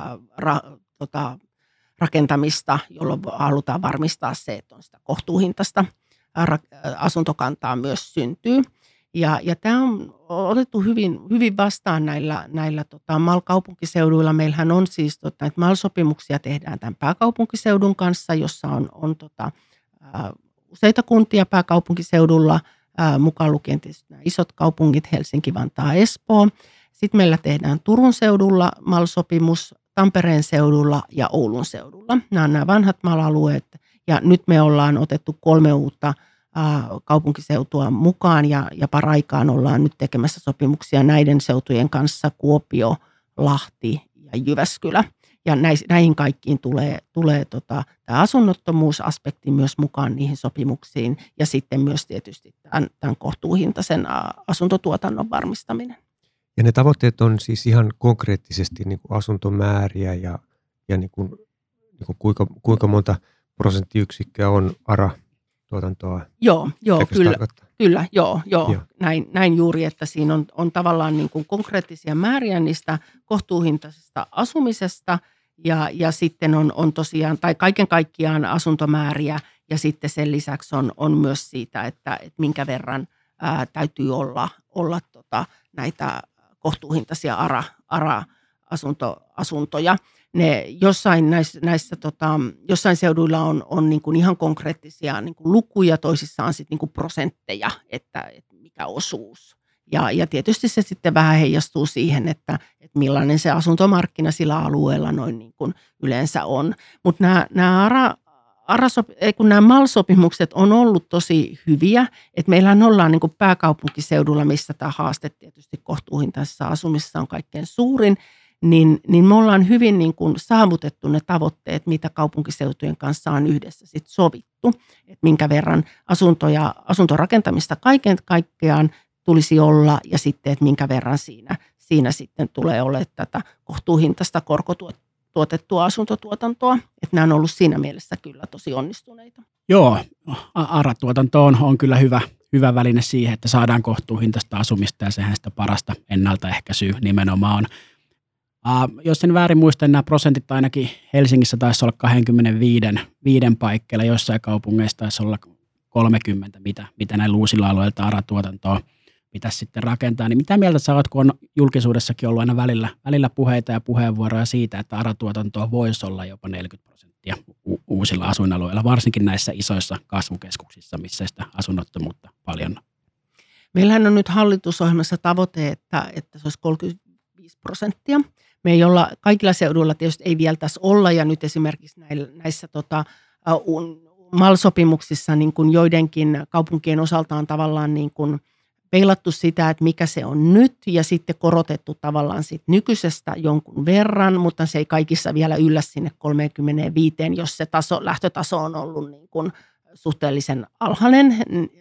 rakentamista, jolloin halutaan varmistaa se, että on sitä kohtuuhintaista asuntokantaa myös syntyy. Ja tämä on otettu hyvin vastaan näillä MAL-kaupunkiseuduilla. Meillähän on siis näitä MAL-sopimuksia tehdään tämän pääkaupunkiseudun kanssa, jossa on useita kuntia pääkaupunkiseudulla, mukaan lukien tietysti nämä isot kaupungit Helsinki, Vantaa, Espoo. Sitten meillä tehdään Turun seudulla MAL-sopimus, Tampereen seudulla ja Oulun seudulla. Nämä on nämä vanhat MAL-alueet ja nyt me ollaan otettu 3 uutta kaupunkiseutua mukaan ja paraikaan ollaan nyt tekemässä sopimuksia näiden seutujen kanssa Kuopio, Lahti ja Jyväskylä. Ja näihin kaikkiin tulee tämä asunnottomuusaspekti myös mukaan niihin sopimuksiin ja sitten myös tietysti tämän kohtuuhintaisen asuntotuotannon varmistaminen. Ja ne tavoitteet on siis ihan konkreettisesti niin kuin asuntomääriä ja niin kuin kuinka monta prosenttiyksikköä on ARA-tuotantoa? Joo, kyllä. Näin juuri, että siinä on tavallaan niin kuin konkreettisia määriä niistä kohtuuhintaisesta asumisesta ja sitten on tosiaan, tai kaiken kaikkiaan asuntomääriä ja sitten sen lisäksi on myös siitä, että minkä verran täytyy olla näitä kohtuuhintaisia ARA-asuntoja. Ne jossain seuduilla on niin kuin ihan konkreettisia niin kuin lukuja, toisissa on sitten niin kuin prosentteja, että pitkä osuus. Ja tietysti se sitten vähän heijastuu siihen, että millainen se asuntomarkkina sillä alueella noin niin kuin yleensä on. Mutta nämä MAL-sopimukset on ollut tosi hyviä, että meillähän ollaan niin kuin pääkaupunkiseudulla, missä tämä haaste tietysti kohtuuhintaisessa asumisessa on kaikkein suurin, niin me ollaan hyvin niin kuin saavutettu ne tavoitteet, mitä kaupunkiseutujen kanssa on yhdessä sit sovittu, että minkä verran asuntorakentamista kaiken kaikkiaan tulisi olla ja sitten, että minkä verran siinä sitten tulee olemaan tätä kohtuuhintaista korkotuotettua asuntotuotantoa. Että nämä on ollut siinä mielessä kyllä tosi onnistuneita. Joo, ARA-tuotanto on kyllä hyvä väline siihen, että saadaan kohtuuhintaista asumista ja sehän sitä parasta ennaltaehkäisyä nimenomaan. Jos en väärin muista, nämä prosentit ainakin Helsingissä taisi olla 25 paikkeilla, jossain kaupungeissa taisi olla 30, mitä näillä uusilla alueilla ARA-tuotantoa pitäisi sitten rakentaa. Niin mitä mieltä sä oot, kun on julkisuudessakin ollut aina välillä puheita ja puheenvuoroja siitä, että ARA-tuotantoa voisi olla jopa 40% uusilla asuinalueilla, varsinkin näissä isoissa kasvukeskuksissa, missä sitä asunnottomuutta paljon on? Meillähän on nyt hallitusohjelmassa tavoite, että se olisi 35%. Me ei olla, kaikilla seuduilla tietysti ei vielä tässä olla, ja nyt esimerkiksi näissä MAL-sopimuksissa niin kuin joidenkin kaupunkien osalta on tavallaan niin kuin peilattu sitä, että mikä se on nyt, ja sitten korotettu tavallaan sit nykyisestä jonkun verran, mutta se ei kaikissa vielä yllä sinne 35, jos se lähtötaso on ollut niin kuin suhteellisen alhainen.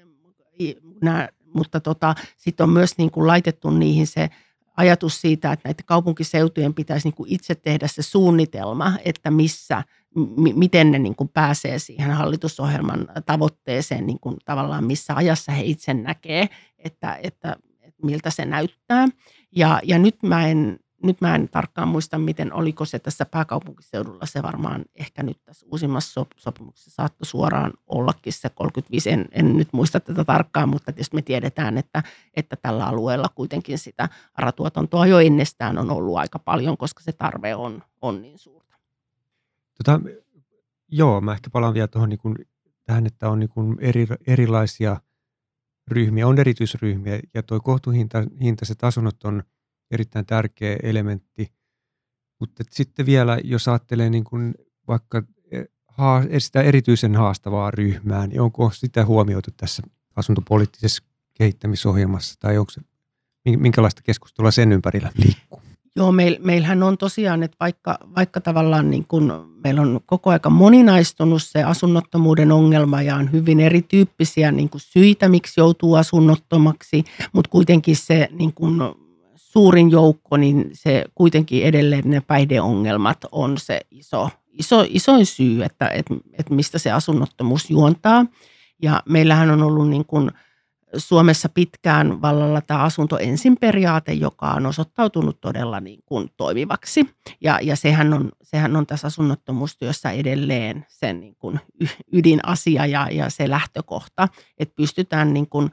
Mutta sitten on myös niin kuin laitettu niihin se ajatus siitä, että näiden kaupunkiseutujen pitäisi niin kuin itse tehdä se suunnitelma, että miten ne niin kuin pääsee siihen hallitusohjelman tavoitteeseen, niin kuin tavallaan missä ajassa he itse näkee, että miltä se näyttää. Ja nyt mä en tarkkaan muista, miten oliko se tässä pääkaupunkiseudulla, se varmaan ehkä nyt tässä uusimmassa sopimuksessa saattoi suoraan ollakin se 35, en nyt muista tätä tarkkaan, mutta tietysti me tiedetään, että tällä alueella kuitenkin sitä ARA-tuotantoa jo ennestään on ollut aika paljon, koska se tarve on niin suurta. Joo, mä ehkä palaan vielä tuohon tähän, että on erilaisia ryhmiä, on erityisryhmiä, ja tuo kohtuuhintaiset asunnot on erittäin tärkeä elementti, mutta sitten vielä, jos ajattelee niin kuin vaikka sitä erityisen haastavaa ryhmää, niin onko sitä huomioitu tässä asuntopoliittisessa kehittämisohjelmassa, tai onko se, minkälaista keskustelua sen ympärillä liikkuu? Joo, meillähän on tosiaan, että vaikka tavallaan niin kuin meillä on koko aika moninaistunut se asunnottomuuden ongelma ja on hyvin erityyppisiä niin kuin syitä, miksi joutuu asunnottomaksi, mutta kuitenkin se niin kuin suurin joukko, niin se kuitenkin edelleen ne päihdeongelmat on se isoin syy, että mistä se asunnottomuus juontaa. Ja meillähän on ollut niin kuin Suomessa pitkään vallalla tämä asunto ensin -periaate, joka on osoittautunut todella niin kuin toimivaksi. Ja sehän on tässä asunnottomuustyössä edelleen sen niin kuin ydinasia ja se lähtökohta, että pystytään niin kuin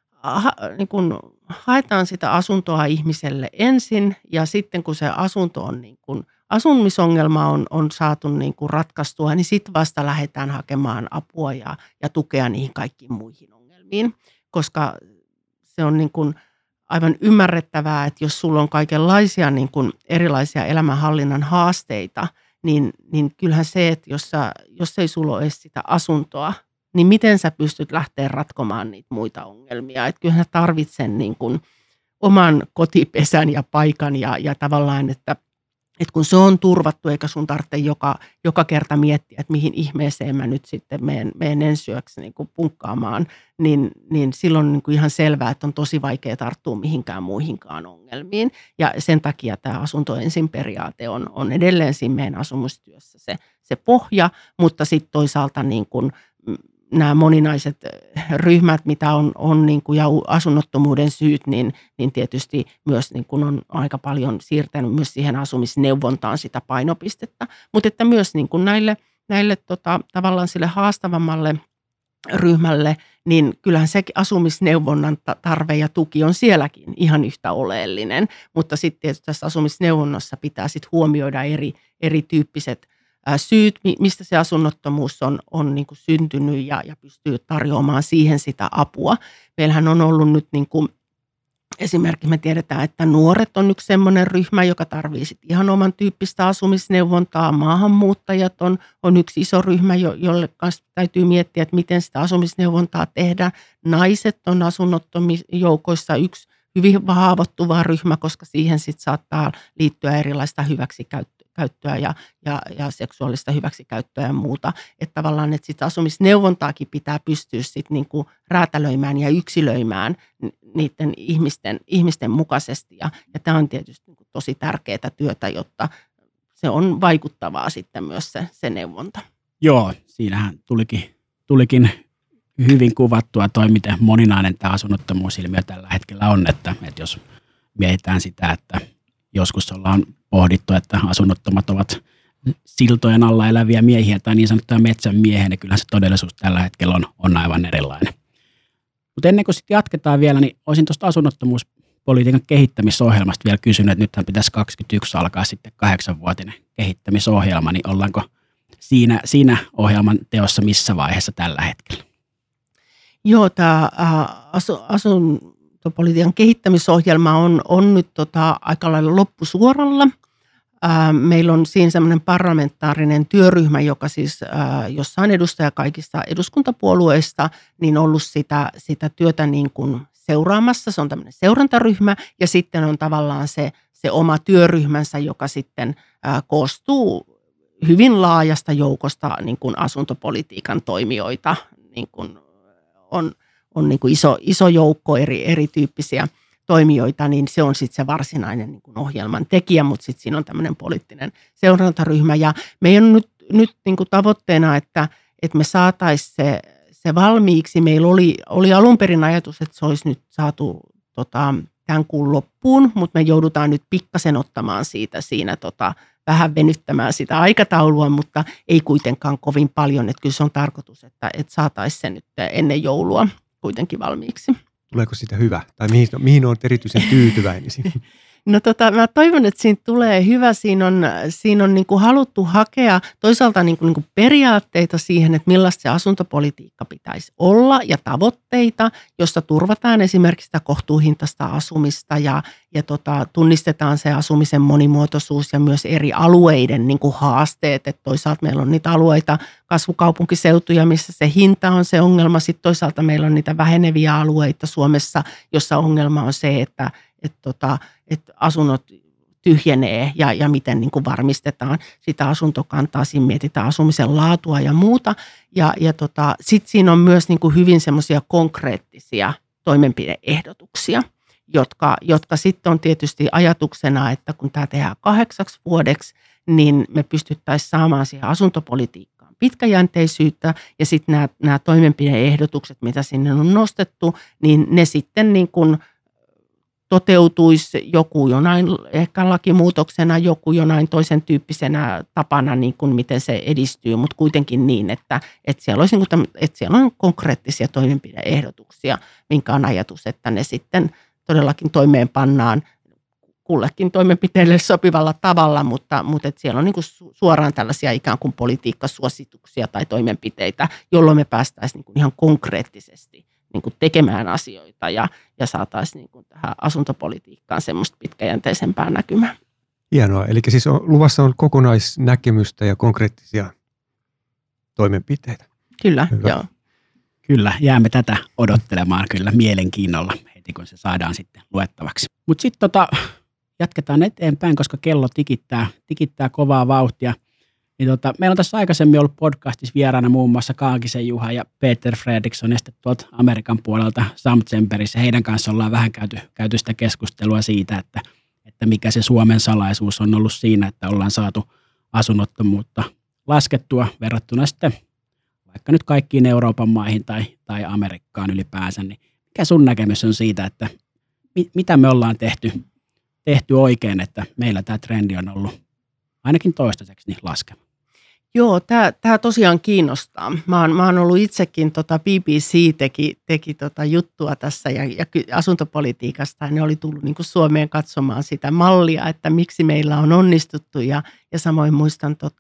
haetaan sitä asuntoa ihmiselle ensin, ja sitten kun se asunto on niin kuin, asumisongelma on saatu niin kuin ratkaistua, niin sitten vasta lähdetään hakemaan apua ja tukea niihin kaikkiin muihin ongelmiin, koska se on niin kuin aivan ymmärrettävää, että jos sulla on kaikenlaisia niin kuin erilaisia elämänhallinnan haasteita, niin kyllähän se, että jos ei sulla ole edes sitä asuntoa, niin miten sä pystyt lähteä ratkomaan niitä muita ongelmia. Että kyllähän sä tarvitset niin kuin oman kotipesän ja paikan ja tavallaan, että kun se on turvattu eikä sun tarvitse joka kerta miettiä, että mihin ihmeeseen mä nyt sitten menen ensi yöksi niin kuin punkkaamaan, niin silloin on niin kuin ihan selvää, että on tosi vaikea tarttua mihinkään muihinkaan ongelmiin. Ja sen takia tämä asunto ensin -periaate on edelleen siinä meidän asumistyössä se pohja, mutta sitten toisaalta niin kuin nämä moninaiset ryhmät, mitä on niin kuin, ja asunnottomuuden syyt, niin tietysti myös niin kuin on aika paljon siirtänyt myös siihen asumisneuvontaan sitä painopistettä. Mutta että myös niin kuin näille tavallaan sille haastavammalle ryhmälle, niin kyllähän se asumisneuvonnan tarve ja tuki on sielläkin ihan yhtä oleellinen. Mutta sitten tietysti tässä asumisneuvonnassa pitää sitten huomioida erityyppiset syyt, mistä se asunnottomuus on niin kuin syntynyt ja pystyy tarjoamaan siihen sitä apua. Meillähän on ollut nyt niin kuin esimerkiksi me tiedetään, että nuoret on yksi sellainen ryhmä, joka tarvitsee ihan oman tyyppistä asumisneuvontaa. Maahanmuuttajat on yksi iso ryhmä, jolle kanssa täytyy miettiä, että miten sitä asumisneuvontaa tehdään. Naiset on asunnottomissa joukoissa yksi hyvin haavoittuva ryhmä, koska siihen sit saattaa liittyä erilaista hyväksikäyttöä ja seksuaalista hyväksikäyttöä ja muuta. Että tavallaan että sit asumisneuvontaakin pitää pystyä sit niinku räätälöimään ja yksilöimään niiden ihmisten mukaisesti. Ja tämä on tietysti niinku tosi tärkeää työtä, jotta se on vaikuttavaa sitten myös se neuvonta. Joo, siinähän tulikin hyvin kuvattua toi, miten moninainen tämä asunnottomuusilmiö tällä hetkellä on, että jos mietitään sitä, että joskus ollaan pohdittu, että asunnottomat ovat siltojen alla eläviä miehiä tai niin sanottuja metsänmiehiä, niin kyllähän se todellisuus tällä hetkellä on aivan erilainen. Mutta ennen kuin sitten jatketaan vielä, niin olisin tuosta asunnottomuuspolitiikan kehittämisohjelmasta vielä kysynyt, että nythän pitäisi 2021 alkaa sitten 8-vuotinen kehittämisohjelma, niin ollaanko siinä ohjelman teossa missä vaiheessa tällä hetkellä? Joo, tämä asuntopolitiikan kehittämisohjelma on nyt aika lailla loppusuoralla. Meillä on siinä semmoinen parlamentaarinen työryhmä, joka siis, jossa on edustaja kaikista eduskuntapuolueista, niin ollut sitä työtä niin kuin seuraamassa. Se on tämmöinen seurantaryhmä ja sitten on tavallaan se oma työryhmänsä, joka sitten koostuu hyvin laajasta joukosta niin kuin asuntopolitiikan toimijoita, niin kuin on niin kuin iso joukko erityyppisiä toimijoita, niin se on sitten se varsinainen niin kuin ohjelman tekijä, mutta sitten siinä on tämmöinen poliittinen seurantaryhmä. Ja meidän on nyt niin kuin tavoitteena, että me saataisiin se valmiiksi. Meillä oli alun perin ajatus, että se olisi nyt saatu tämän kuun loppuun, mutta me joudutaan nyt pikkasen ottamaan siinä vähän venyttämään sitä aikataulua, mutta ei kuitenkaan kovin paljon. Että kyllä se on tarkoitus, että saataisiin se nyt ennen joulua kuitenkin valmiiksi. Tuleeko siitä hyvä? Tai mihin olet erityisen tyytyväinen? No mä toivon, että siinä tulee hyvä. Siinä on niin kuin haluttu hakea toisaalta niin kuin periaatteita siihen, että millaista se asuntopolitiikka pitäisi olla ja tavoitteita, jossa turvataan esimerkiksi sitä kohtuuhintaista asumista ja tunnistetaan se asumisen monimuotoisuus ja myös eri alueiden niin kuin haasteet. Että toisaalta meillä on niitä alueita, kasvukaupunkiseutuja, missä se hinta on se ongelma. Sitten toisaalta meillä on niitä väheneviä alueita Suomessa, jossa ongelma on se, että asunnot tyhjenee ja miten niin kuin varmistetaan sitä asuntokantaa. Siinä mietitään asumisen laatua ja muuta. Sitten siinä on myös niin kuin hyvin semmoisia konkreettisia toimenpide-ehdotuksia, jotka sitten on tietysti ajatuksena, että kun tämä tehdään 8 vuodeksi, niin me pystyttäisiin saamaan siihen asuntopolitiikkaan pitkäjänteisyyttä ja sitten nämä toimenpide-ehdotukset, mitä sinne on nostettu, niin ne sitten niin kuin toteutuisi joku jonain ehkä lakimuutoksena, joku jonain toisen tyyppisenä tapana, niin kuin miten se edistyy, mutta kuitenkin niin, että siellä olisi että siellä on konkreettisia toimenpide-ehdotuksia, minkä on ajatus, että ne sitten todellakin toimeenpannaan kullekin toimenpiteelle sopivalla tavalla, mutta että siellä on niin kuin suoraan tällaisia ikään kuin politiikkasuosituksia tai toimenpiteitä, jolloin me päästäisiin niin kuin ihan konkreettisesti niin kuin tekemään asioita ja saataisiin niin kuin tähän asuntopolitiikkaan semmoista pitkäjänteisempää näkymää. Hienoa. Eli siis luvassa on kokonaisnäkemystä ja konkreettisia toimenpiteitä. Kyllä, joo. Kyllä, jäämme tätä odottelemaan kyllä mielenkiinnolla heti, kun se saadaan sitten luettavaksi. Mutta sitten jatketaan eteenpäin, koska kello tikittää kovaa vauhtia. Niin meillä on tässä aikaisemmin ollut podcastissa vieraana muun muassa Kaakisen Juha ja Peter Fredriksson ja sitten tuolta Amerikan puolelta Sam Tsemperissä. Heidän kanssa ollaan vähän käyty sitä keskustelua siitä, että mikä se Suomen salaisuus on ollut siinä, että ollaan saatu asunnottomuutta laskettua verrattuna sitten vaikka nyt kaikkiin Euroopan maihin tai Amerikkaan ylipäänsä. Niin mikä sun näkemys on siitä, että mitä me ollaan tehty oikein, että meillä tämä trendi on ollut ainakin toistaiseksi niin laskeva? Joo, tämä tosiaan kiinnostaa. Mä oon ollut itsekin, BBC teki juttua tässä ja asuntopolitiikasta, ja ne oli tullut niin kuin Suomeen katsomaan sitä mallia, että miksi meillä on onnistuttu, ja samoin muistan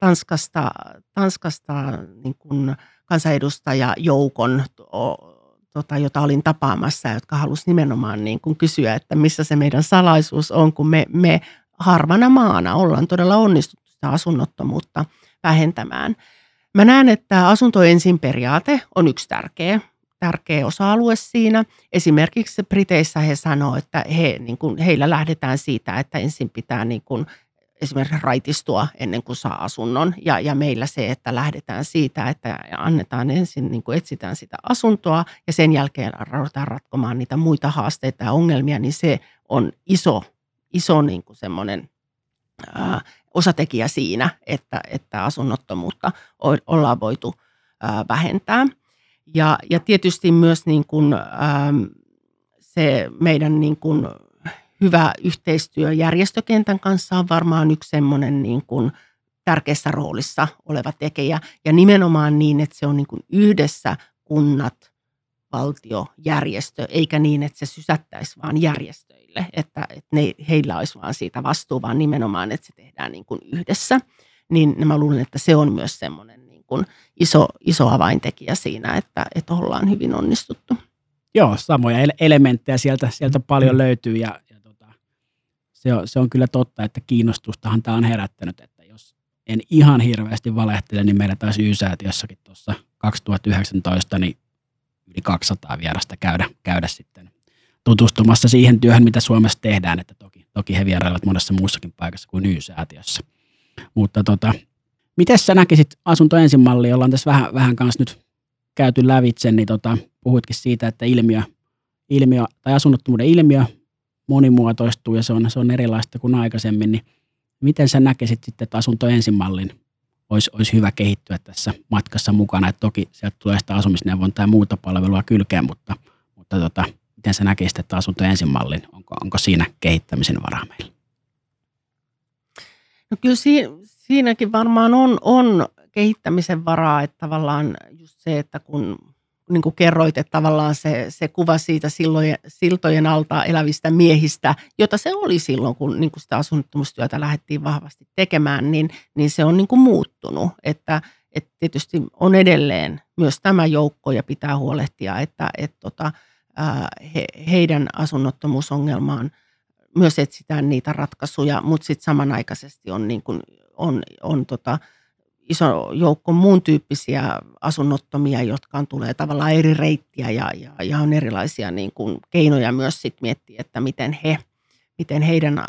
Tanskasta niin kuin kansanedustajajoukon, jota olin tapaamassa, jotka halusi nimenomaan niin kuin kysyä, että missä se meidän salaisuus on, kun me harvana maana ollaan todella onnistuttu sitä asunnottomuutta vähentämään. Mä näen, että asunto ensin -periaate on yksi tärkeä osa-alue siinä. Esimerkiksi Briteissä he sanoo, että heillä lähdetään siitä, että ensin pitää niin kuin esimerkiksi raitistua ennen kuin saa asunnon. Ja meillä se, että lähdetään siitä, että annetaan ensin, niin kuin etsitään sitä asuntoa ja sen jälkeen ruvetaan ratkomaan niitä muita haasteita ja ongelmia, niin se on iso niin kuin semmoinen osatekijä siinä, että asunnottomuutta ollaan voitu vähentää. Ja tietysti myös niin kuin, se meidän niin kuin hyvä yhteistyö järjestökentän kanssa on varmaan yksi semmoinen niin kuin tärkeässä roolissa oleva tekijä. Ja nimenomaan niin, että se on niin kuin yhdessä kunnat, valtio, järjestö, eikä niin, että se sysättäisi vaan järjestöille, että heillä olisi vaan siitä vastuu, vaan nimenomaan, että se tehdään niin kuin yhdessä. Niin mä luulen, että se on myös semmoinen niin kuin iso avaintekijä siinä, että ollaan hyvin onnistuttu. Joo, samoja elementtejä sieltä paljon löytyy ja se on kyllä totta, että kiinnostustahan tämä on herättänyt, että jos en ihan hirveästi valehtele, niin meillä taisi Y-säätiössäkin tuossa 2019 niin yli 200 vierasta käydä sitten tutustumassa siihen työhön, mitä Suomessa tehdään, että toki he vierailevat monessa muussakin paikassa kuin Y-säätiössä. Mutta miten sä näkisit asunto ensin -mallia? Ollaan tässä vähän kanssa nyt käyty lävitse, niin puhuitkin siitä, että ilmiö tai asunnottomuuden ilmiö monimuotoistuu ja se on erilaista kuin aikaisemmin, niin miten sä näkisit sitten, että asunto ensin -mallin olisi hyvä kehittyä tässä matkassa mukana, että toki sieltä tulee sitä asumisneuvontaa ja muuta palvelua kylkeen, mutta miten sä näkisit, että asunto ensin -mallin, onko siinä kehittämisen varaa meillä? No kyllä siinäkin varmaan on kehittämisen varaa, että tavallaan just se, että kun niin kuin kerroit, että tavallaan se kuva siitä siltojen alta elävistä miehistä, jota se oli silloin, kun niin kuin sitä asunnottomuustyötä lähdettiin vahvasti tekemään, niin se on niin kuin muuttunut. Että tietysti on edelleen myös tämä joukko ja pitää huolehtia, että heidän asunnottomuusongelmaan myös etsitään niitä ratkaisuja, mutta sitten samanaikaisesti on, niin kuin, on iso joukko muun tyyppisiä asunnottomia, jotka tulee tavallaan eri reittiä ja on erilaisia niin kuin keinoja myös sit miettiä, että miten heidän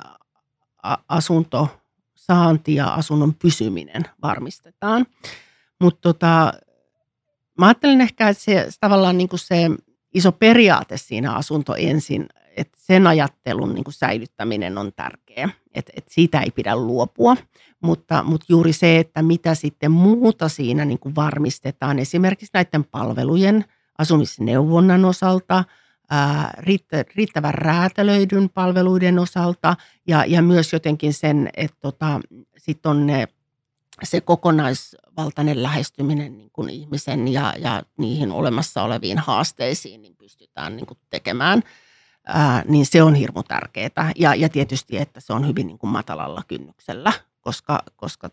asuntosaanti ja asunnon pysyminen varmistetaan. Mutta mä ajattelen ehkä, että se tavallaan niin kuin se iso periaate siinä asunto ensin, että sen ajattelun niin kuin säilyttäminen on tärkeä, että siitä ei pidä luopua, mutta juuri se, että mitä sitten muuta siinä niin kuin varmistetaan, esimerkiksi näiden palvelujen, asumisneuvonnan osalta, riittävän räätälöidyn palveluiden osalta ja myös jotenkin sen, että sitten on se kokonaisvaltainen lähestyminen niin kuin ihmisen ja niihin olemassa oleviin haasteisiin niin pystytään niin kuin tekemään. Niin se on hirmu tärkeää ja tietysti, että se on hyvin niin kuin matalalla kynnyksellä, koska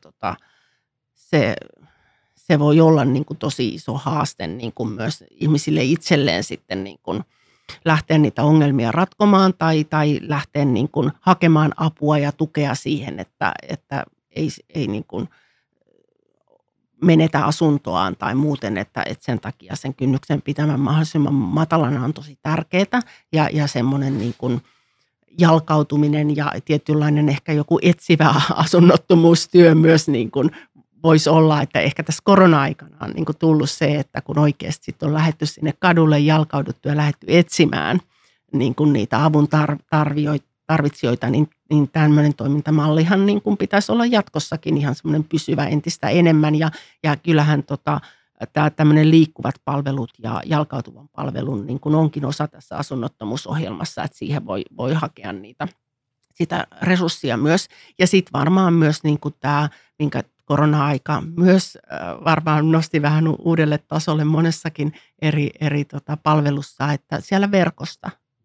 se voi olla niin kuin tosi iso haaste niin kuin myös ihmisille itselleen sitten niin kuin lähteä niitä ongelmia ratkomaan tai lähteä niin kuin hakemaan apua ja tukea siihen, että ei niin kuin menetä asuntoaan tai muuten, että sen takia sen kynnyksen pitämään mahdollisimman matalana on tosi tärkeää ja semmoinen niin kuin jalkautuminen ja tietynlainen ehkä joku etsivä asunnottomuustyö myös niin kuin voisi olla, että ehkä tässä korona-aikana on niin kuin tullut se, että kun oikeasti sit on lähdetty sinne kadulle jalkauduttu ja lähdetty etsimään niin kuin niitä avun tarvitsijoita, niin tämmöinen toimintamallihan niin kuin pitäisi olla jatkossakin ihan semmoinen pysyvä entistä enemmän. Ja kyllähän tämä tämmöinen liikkuvat palvelut ja jalkautuvan palvelun niin kuin onkin osa tässä asunnottomuusohjelmassa, että siihen voi hakea sitä resurssia myös. Ja sitten varmaan myös niin kuin tämä, minkä korona-aika myös varmaan nosti vähän uudelle tasolle monessakin eri palvelussa, että siellä verkosta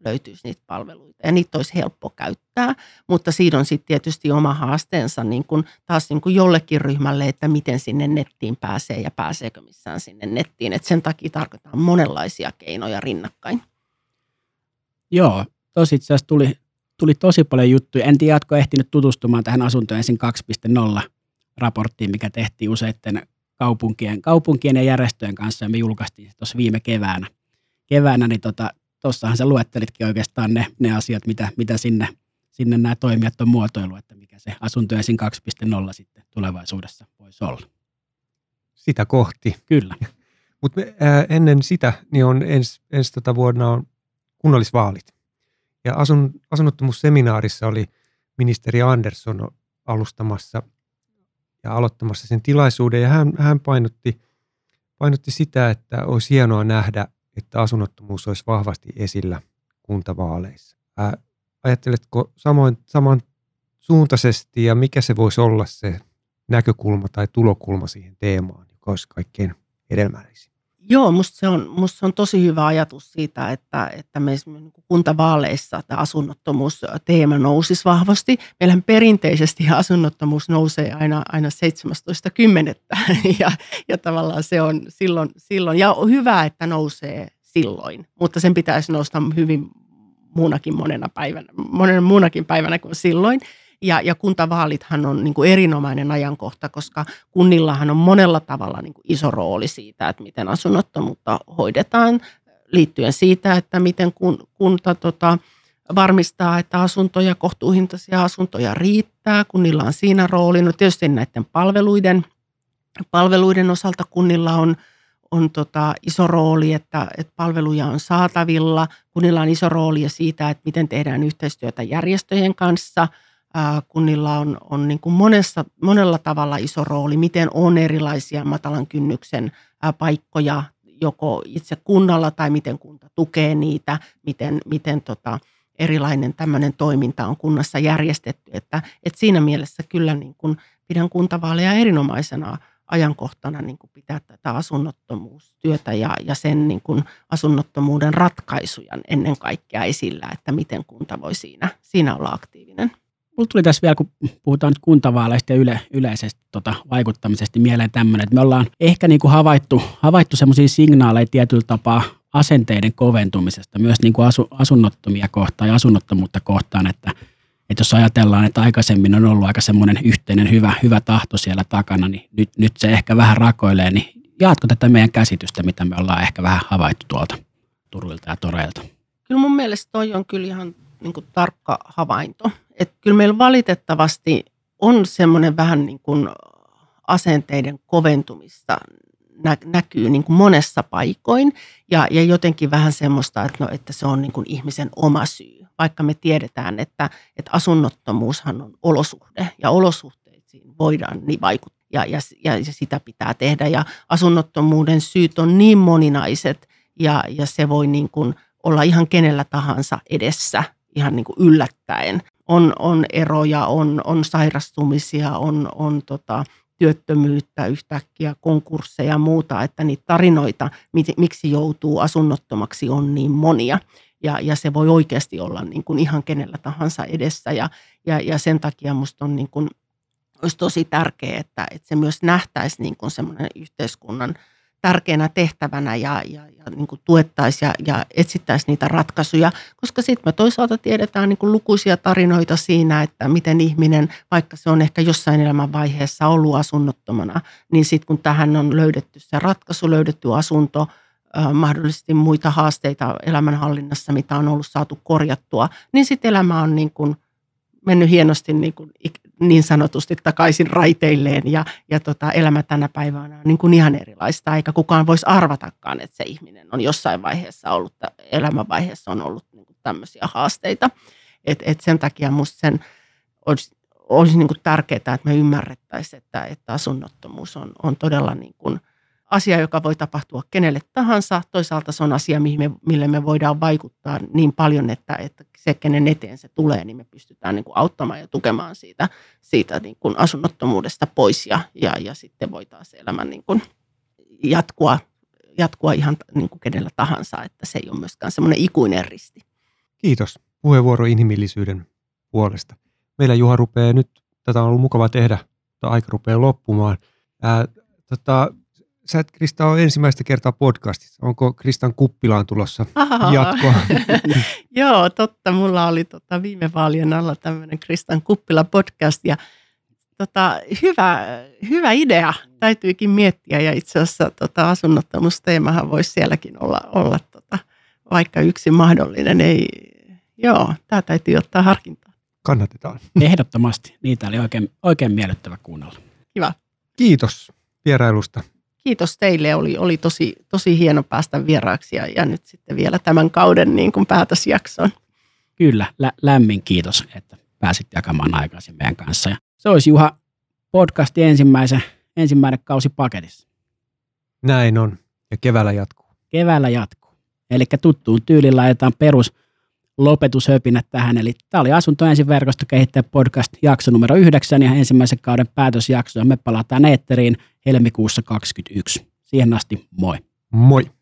löytyisi niitä palveluita ja niitä olisi helppo käyttää, mutta siinä on sitten tietysti oma haasteensa niin kun taas niin kun jollekin ryhmälle, että miten sinne nettiin pääsee ja pääseekö missään sinne nettiin, että sen takia tarkoitetaan monenlaisia keinoja rinnakkain. Joo, tosi itse asiassa tuli tosi paljon juttuja. En tiedä, oletko ehtinyt tutustumaan tähän Asunto ensin 2.0 raporttiin, mikä tehtiin useiden kaupunkien ja järjestöjen kanssa, ja me julkaistiin tuossa viime keväänä niin tuossahan sä luettelitkin oikeastaan ne asiat, mitä sinne nämä toimijat on muotoilu, että mikä se Asunto ensin 2.0 sitten tulevaisuudessa voisi olla. Sitä kohti. Kyllä. Mutta ennen sitä niin on ensi vuonna on kunnallisvaalit. Ja asunnottomuusseminaarissa oli ministeri Andersson alustamassa ja aloittamassa sen tilaisuuden. Ja hän painotti sitä, että olisi hienoa nähdä, että asunnottomuus olisi vahvasti esillä kuntavaaleissa. Ajatteletko samansuuntaisesti ja mikä se voisi olla se näkökulma tai tulokulma siihen teemaan, joka olisi kaikkein hedelmällisin? Joo, musta se on tosi hyvä ajatus siitä, että me kuntavaaleissa tämä asunnottomuusteema nousisi vahvasti. Meillähän perinteisesti asunnottomuus nousee aina 17.10. ja tavallaan se on silloin. Ja on hyvä, että nousee silloin, mutta sen pitäisi nousta hyvin monen muunakin päivänä kuin silloin. Ja kuntavaalithan on niin kuin erinomainen ajankohta, koska kunnillahan on monella tavalla niin kuin iso rooli siitä, että miten asunnottomuutta hoidetaan, liittyen siitä, että miten kunta varmistaa, että asuntoja, kohtuuhintaisia asuntoja riittää. Kunnilla on siinä rooli. No tietysti näiden palveluiden osalta kunnilla on iso rooli, että monilla on saatavilla. Kunnilla on iso rooli siitä, että miten tehdään yhteistyötä järjestöjen kanssa. Kunnilla on niin kuin monella tavalla iso rooli, miten on erilaisia matalan kynnyksen paikkoja joko itse kunnalla tai miten kunta tukee niitä, miten erilainen tämmöinen toiminta on kunnassa järjestetty. Että siinä mielessä kyllä niin kuin pidän kuntavaaleja erinomaisena ajankohtana niin kuin pitää tätä asunnottomuustyötä ja sen niin kuin asunnottomuuden ratkaisuja ennen kaikkea esillä, että miten kunta voi siinä olla aktiivinen. Mulla tuli tässä vielä, kun puhutaan nyt kuntavaaleista ja yleisesti vaikuttamisesta, mieleen tämmöinen, että me ollaan ehkä niin kuin havaittu semmoisia signaaleja tietyllä tapaa asenteiden koventumisesta, myös niin kuin asunnottomia kohtaan ja asunnottomuutta kohtaan, että jos ajatellaan, että aikaisemmin on ollut aika semmoinen yhteinen hyvä tahto siellä takana, niin nyt se ehkä vähän rakoilee, niin jaatko tätä meidän käsitystä, mitä me ollaan ehkä vähän havaittu tuolta Turuilta ja Toreilta? Kyllä mun mielestä toi on kyllä ihan niin kuin tarkka havainto. Että kyllä meillä valitettavasti on semmoinen vähän niin kuin asenteiden koventumista näkyy niin kuin monessa paikoin ja jotenkin vähän semmoista, että se on niin kuin ihmisen oma syy. Vaikka me tiedetään, että asunnottomuushan on olosuhde ja olosuhteisiin voidaan niin vaikuttaa ja sitä pitää tehdä. Ja asunnottomuuden syyt on niin moninaiset ja se voi niin kuin olla ihan kenellä tahansa edessä ihan niin kuin yllättäen. On eroja, on sairastumisia, on työttömyyttä, yhtäkkiä konkursseja ja muuta, että niitä tarinoita, miksi joutuu asunnottomaksi, on niin monia. Ja se voi oikeasti olla niin kuin ihan kenellä tahansa edessä. Ja sen takia musta on niin kuin, olisi tosi tärkeää, että se myös nähtäisi niin kuin semmoinen yhteiskunnan tärkeänä tehtävänä ja niin kuin tuettaisiin ja etsittäisiin niitä ratkaisuja, koska sitten me toisaalta tiedetään niin kuin lukuisia tarinoita siinä, että miten ihminen, vaikka se on ehkä jossain elämänvaiheessa ollut asunnottomana, niin sitten kun tähän on löydetty se ratkaisu, löydetty asunto, mahdollisesti muita haasteita elämänhallinnassa, mitä on ollut saatu korjattua, niin sitten elämä on niin kuin mennyt hienosti niin sanotusti takaisin raiteilleen ja elämä tänä päivänä on niin kuin ihan erilaista, eikä kukaan voisi arvatakaan, että se ihminen on jossain vaiheessa ollut, elämänvaiheessa on ollut niin kuin tämmöisiä haasteita. Et sen takia musta sen olisi niin kuin tärkeää, että me ymmärrettäisiin, että asunnottomuus on todella niin kuin asia, joka voi tapahtua kenelle tahansa. Toisaalta se on asia, mille me voidaan vaikuttaa niin paljon, että se, kenen eteen se tulee, niin me pystytään niin kuin auttamaan ja tukemaan siitä niin kuin asunnottomuudesta pois ja sitten voi taas elämän niin kuin jatkua ihan niin kuin kenellä tahansa, että se ei ole myöskään semmoinen ikuinen risti. Kiitos puheenvuoro inhimillisyyden puolesta. Meillä Juha rupeaa nyt, tätä on ollut mukava tehdä, mutta aika rupeaa loppumaan. Sä et, Krista, ole ensimmäistä kertaa podcastissa. Onko Kristan kuppilaan tulossa jatkoa? Joo, totta. Mulla oli viime vaalien alla tämmöinen Kristan kuppila podcast ja hyvä idea. Täytyykin miettiä ja itse asiassa asunnottomuusteemahan voisi sielläkin olla vaikka yksi mahdollinen. Tämä täytyy ottaa harkintaan. Kannatetaan. Ehdottomasti. Niitä oli oikein miellyttävä kuunnella. Kiva. Kiitos vierailusta. Kiitos teille. Oli tosi hieno päästä vieraaksi ja nyt sitten vielä tämän kauden niin kuin päätösjaksoon. Kyllä, lämmin kiitos, että pääsit jakamaan aikaisin meidän kanssa. Ja se olisi Juha podcastin ensimmäinen kausi paketissa. Näin on. Ja keväällä jatkuu. Keväällä jatkuu. Eli tuttuun tyyliin laitetaan perus lopetushöpinät tähän. Eli tämä oli Asunto ensin verkostokehittäjä podcast jakso numero 9 ja ensimmäisen kauden päätösjakso. Me palataan eetteriin helmikuussa 2021. Siihen asti moi. Moi.